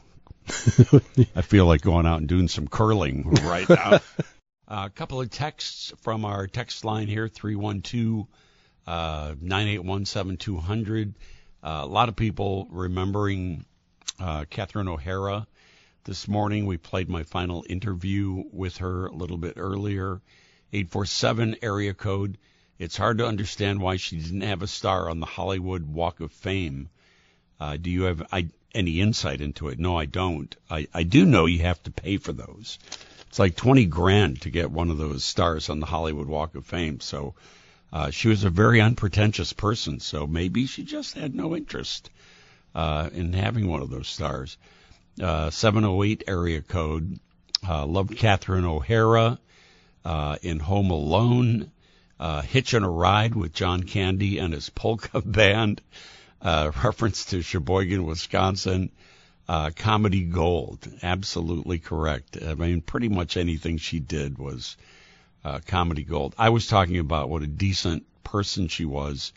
I feel like going out and doing some curling right now. A couple of texts from our text line here, three one two, nine eight one, seven two zero zero. Uh, a lot of people remembering uh, Catherine O'Hara. This morning we played my final interview with her a little bit earlier. eight four seven area code. It's hard to understand why she didn't have a star on the Hollywood Walk of Fame. Uh, do you have I, any insight into it? No, I don't. I, I do know you have to pay for those. It's like twenty grand to get one of those stars on the Hollywood Walk of Fame. So uh, she was a very unpretentious person, so maybe she just had no interest uh, in having one of those stars. Uh, seven oh eight area code. Uh, loved Catherine O'Hara uh, in Home Alone. Uh, Hitching a Ride with John Candy and his polka band. Uh, reference to Sheboygan, Wisconsin. Uh, comedy gold. Absolutely correct. I mean, pretty much anything she did was uh, comedy gold. I was talking about what a decent person she was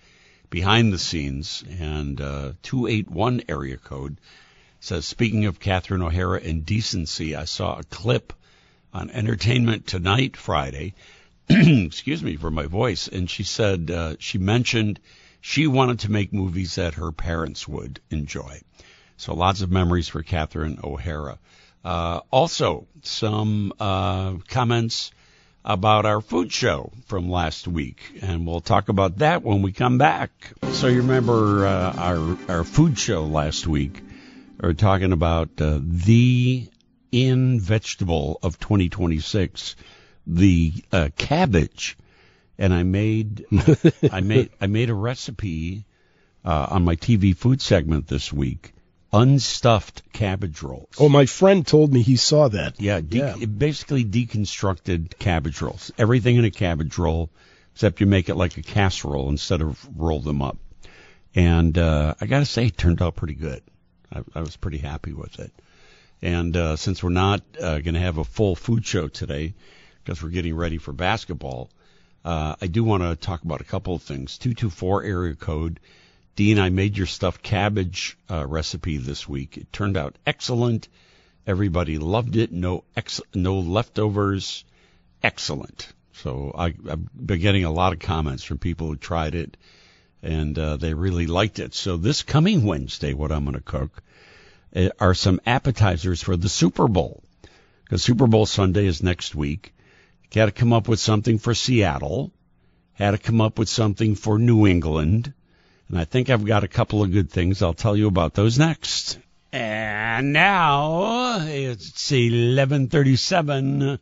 behind the scenes. And uh, two eight one area code says, speaking of Catherine O'Hara and decency, I saw a clip on Entertainment Tonight Friday, excuse me for my voice, and she said, uh, she mentioned she wanted to make movies that her parents would enjoy. So lots of memories for Catherine O'Hara. Uh, also, some uh, comments about our food show from last week, and we'll talk about that when we come back. So you remember uh, our our food show last week? We were talking about uh, the in vegetable of twenty twenty-six, the uh, cabbage, and I made I made I made a recipe uh, on my T V food segment this week. Unstuffed cabbage rolls. Oh, my friend told me he saw that. Yeah, de- yeah. basically deconstructed cabbage rolls. Everything in a cabbage roll, except you make it like a casserole instead of roll them up. And uh, I got to say, it turned out pretty good. I, I was pretty happy with it. And uh, since we're not uh, going to have a full food show today, because we're getting ready for basketball, uh, I do want to talk about a couple of things. two two four area code. Dean, I made your stuffed cabbage uh, recipe this week. It turned out excellent. Everybody loved it. No ex- no leftovers. Excellent. So I, I've been getting a lot of comments from people who tried it, and uh, they really liked it. So this coming Wednesday, what I'm going to cook uh, are some appetizers for the Super Bowl, because Super Bowl Sunday is next week. Got to come up with something for Seattle. Had to come up with something for New England. And I think I've got a couple of good things. I'll tell you about those next. And now it's eleven thirty-seven.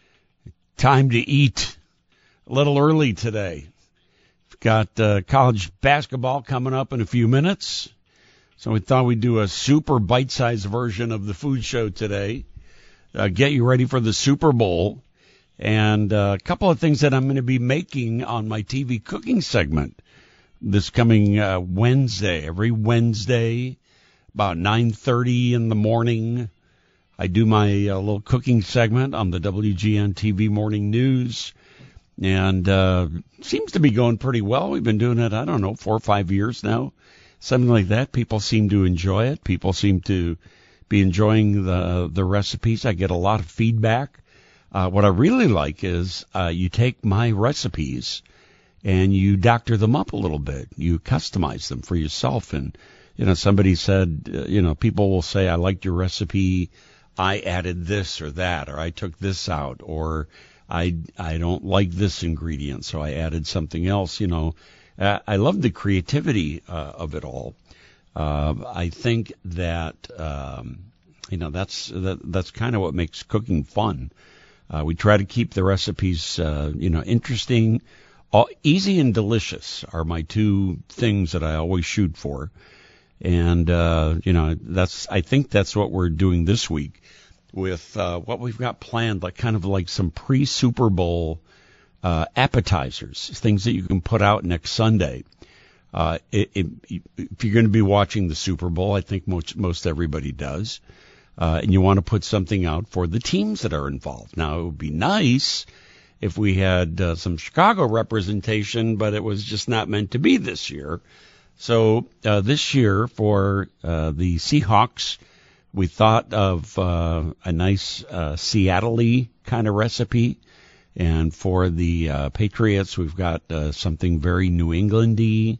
Time to eat. A little early today. We've got uh, college basketball coming up in a few minutes. So we thought we'd do a super bite-sized version of the food show today. Uh, get you ready for the Super Bowl. And uh, a couple of things that I'm going to be making on my T V cooking segment this coming uh, Wednesday. Every Wednesday, about nine thirty in the morning, I do my uh, little cooking segment on the W G N T V Morning News, and uh, seems to be going pretty well. We've been doing it, I don't know, four or five years now, something like that. People seem to enjoy it. People seem to be enjoying the the recipes. I get a lot of feedback. Uh, what I really like is uh, you take my recipes and you doctor them up a little bit. You customize them for yourself. And, you know, somebody said, uh, you know, people will say, I liked your recipe. I added this or that, or I took this out, or I, I don't like this ingredient, so I added something else. You know, uh, I love the creativity uh, of it all. Uh, I think that, um, you know, that's, that, that's kind of what makes cooking fun. Uh, we try to keep the recipes, uh, you know, interesting. All, easy and delicious are my two things that I always shoot for. And, uh, you know, that's, I think that's what we're doing this week with, uh, what we've got planned, like kind of like some pre-Super Bowl, uh, appetizers, things that you can put out next Sunday. Uh, it, it, if you're going to be watching the Super Bowl, I think most, most everybody does. Uh, and you want to put something out for the teams that are involved. Now, it would be nice if we had uh, some Chicago representation, but it was just not meant to be this year. So uh, this year for uh, the Seahawks, we thought of uh, a nice uh, Seattle-y kind of recipe. And for the uh, Patriots, we've got uh, something very New England-y.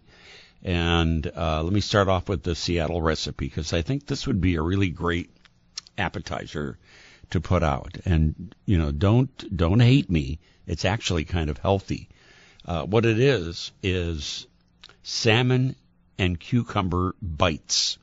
And uh, let me start off with the Seattle recipe, because I think this would be a really great appetizer to put out. And, you know, don't don't hate me. It's actually kind of healthy. Uh, what it is, is salmon and cucumber bites.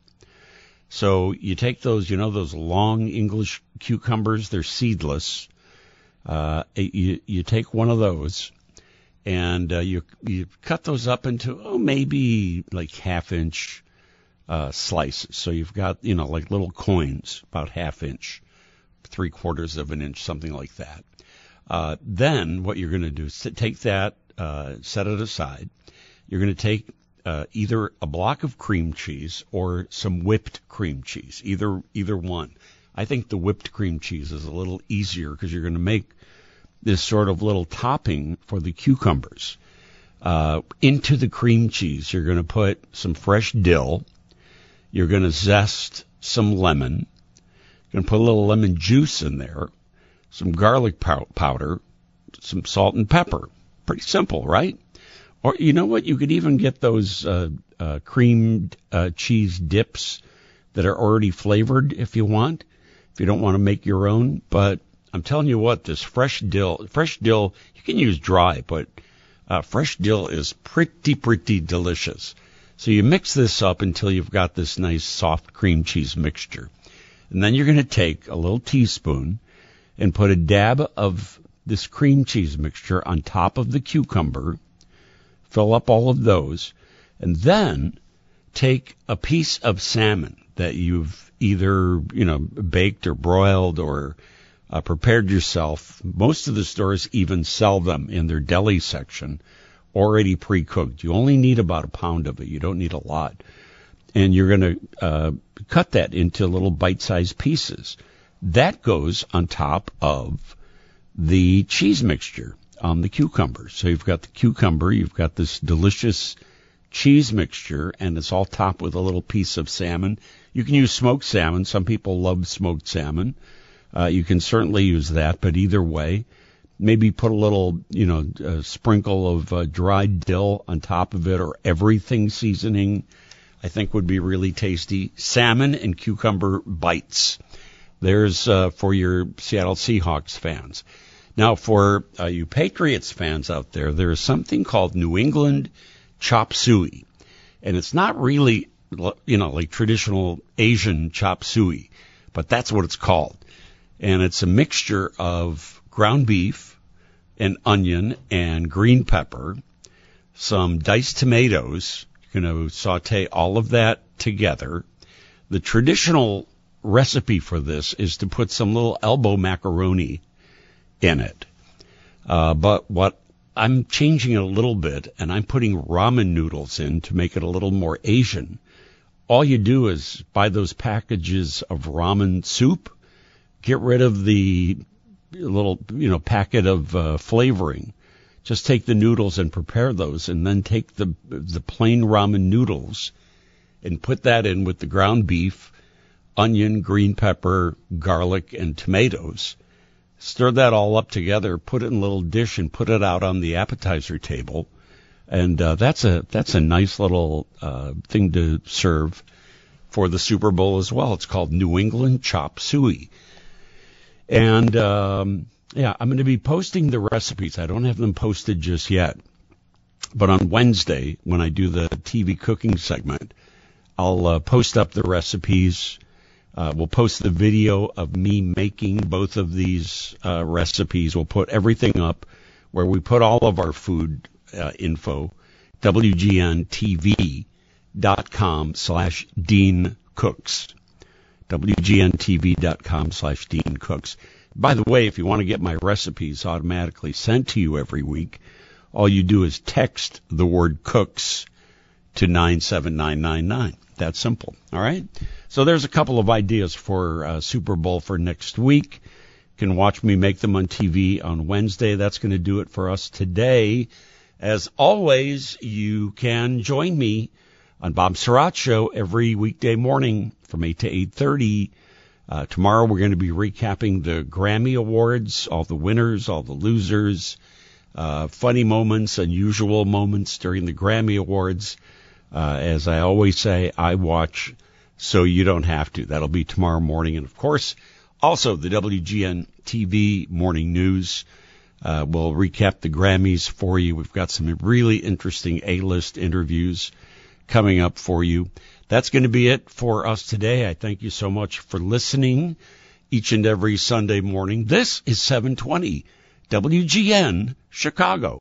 So you take those, you know, those long English cucumbers, they're seedless. Uh, you, you take one of those and uh, you, you cut those up into, oh, maybe like half inch uh, slices. So you've got, you know, like little coins, about half inch, three quarters of an inch, something like that. Uh, then what you're going to do is take that, uh, set it aside. You're going to take uh, either a block of cream cheese or some whipped cream cheese, either either one. I think the whipped cream cheese is a little easier because you're going to make this sort of little topping for the cucumbers. Uh, into the cream cheese, you're going to put some fresh dill. You're going to zest some lemon. You're going to put a little lemon juice in there, some garlic pow- powder, some salt and pepper. Pretty simple, right? Or you know what? You could even get those uh, uh, cream uh, cheese dips that are already flavored if you want, if you don't want to make your own. But I'm telling you what, this fresh dill, fresh dill, you can use dry, but Uh, fresh dill is pretty, pretty delicious. So you mix this up until you've got this nice soft cream cheese mixture. And then you're going to take a little teaspoon and put a dab of this cream cheese mixture on top of the cucumber. Fill up all of those. And then take a piece of salmon that you've either, you know, baked or broiled or Uh, prepared yourself. Most of the stores even sell them in their deli section, already pre-cooked. You only need about a pound of it. You don't need a lot. And you're going to uh, cut that into little bite-sized pieces. That goes on top of the cheese mixture on the cucumber. So you've got the cucumber, you've got this delicious cheese mixture, and it's all topped with a little piece of salmon. You can use smoked salmon. Some people love smoked salmon. Uh, you can certainly use that, but either way, maybe put a little, you know, a sprinkle of uh, dried dill on top of it, or everything seasoning, I think would be really tasty. Salmon and cucumber bites. There's uh, for your Seattle Seahawks fans. Now, for uh, you Patriots fans out there, there is something called New England chop suey, and it's not really, you know, like traditional Asian chop suey, but that's what it's called. And it's a mixture of ground beef and onion and green pepper, some diced tomatoes. You're going to saute all of that together. The traditional recipe for this is to put some little elbow macaroni in it. Uh, but what I'm changing it a little bit, and I'm putting ramen noodles in to make it a little more Asian. All you do is buy those packages of ramen soup. Get rid of the little, you know, packet of uh, flavoring. Just take the noodles and prepare those, and then take the the plain ramen noodles and put that in with the ground beef, onion, green pepper, garlic, and tomatoes. Stir that all up together, put it in a little dish, and put it out on the appetizer table. And uh, that's a that's a nice little uh, thing to serve for the Super Bowl as well. It's called New England chop suey. And, um, yeah, I'm going to be posting the recipes. I don't have them posted just yet. But on Wednesday, when I do the T V cooking segment, I'll uh, post up the recipes. Uh, we'll post the video of me making both of these uh, recipes. We'll put everything up where we put all of our food uh, info, W G N T V dot com slash Dean Cooks. W G N T V dot com slash Dean Cooks. By the way, if you want to get my recipes automatically sent to you every week, all you do is text the word cooks to nine seven nine nine nine. That's simple. All right? So there's a couple of ideas for uh, Super Bowl for next week. You can watch me make them on T V on Wednesday. That's going to do it for us today. As always, you can join me on Bob Surratt Show every weekday morning from eight to eight thirty. Uh, tomorrow we're going to be recapping the Grammy Awards, all the winners, all the losers, uh, funny moments, unusual moments during the Grammy Awards. Uh, as I always say, I watch so you don't have to. That'll be tomorrow morning. And, of course, also the W G N T V Morning News. Uh, we'll recap the Grammys for you. We've got some really interesting A-list interviews coming up for you. That's going to be it for us today. I thank you so much for listening each and every Sunday morning. This is seven twenty W G N Chicago.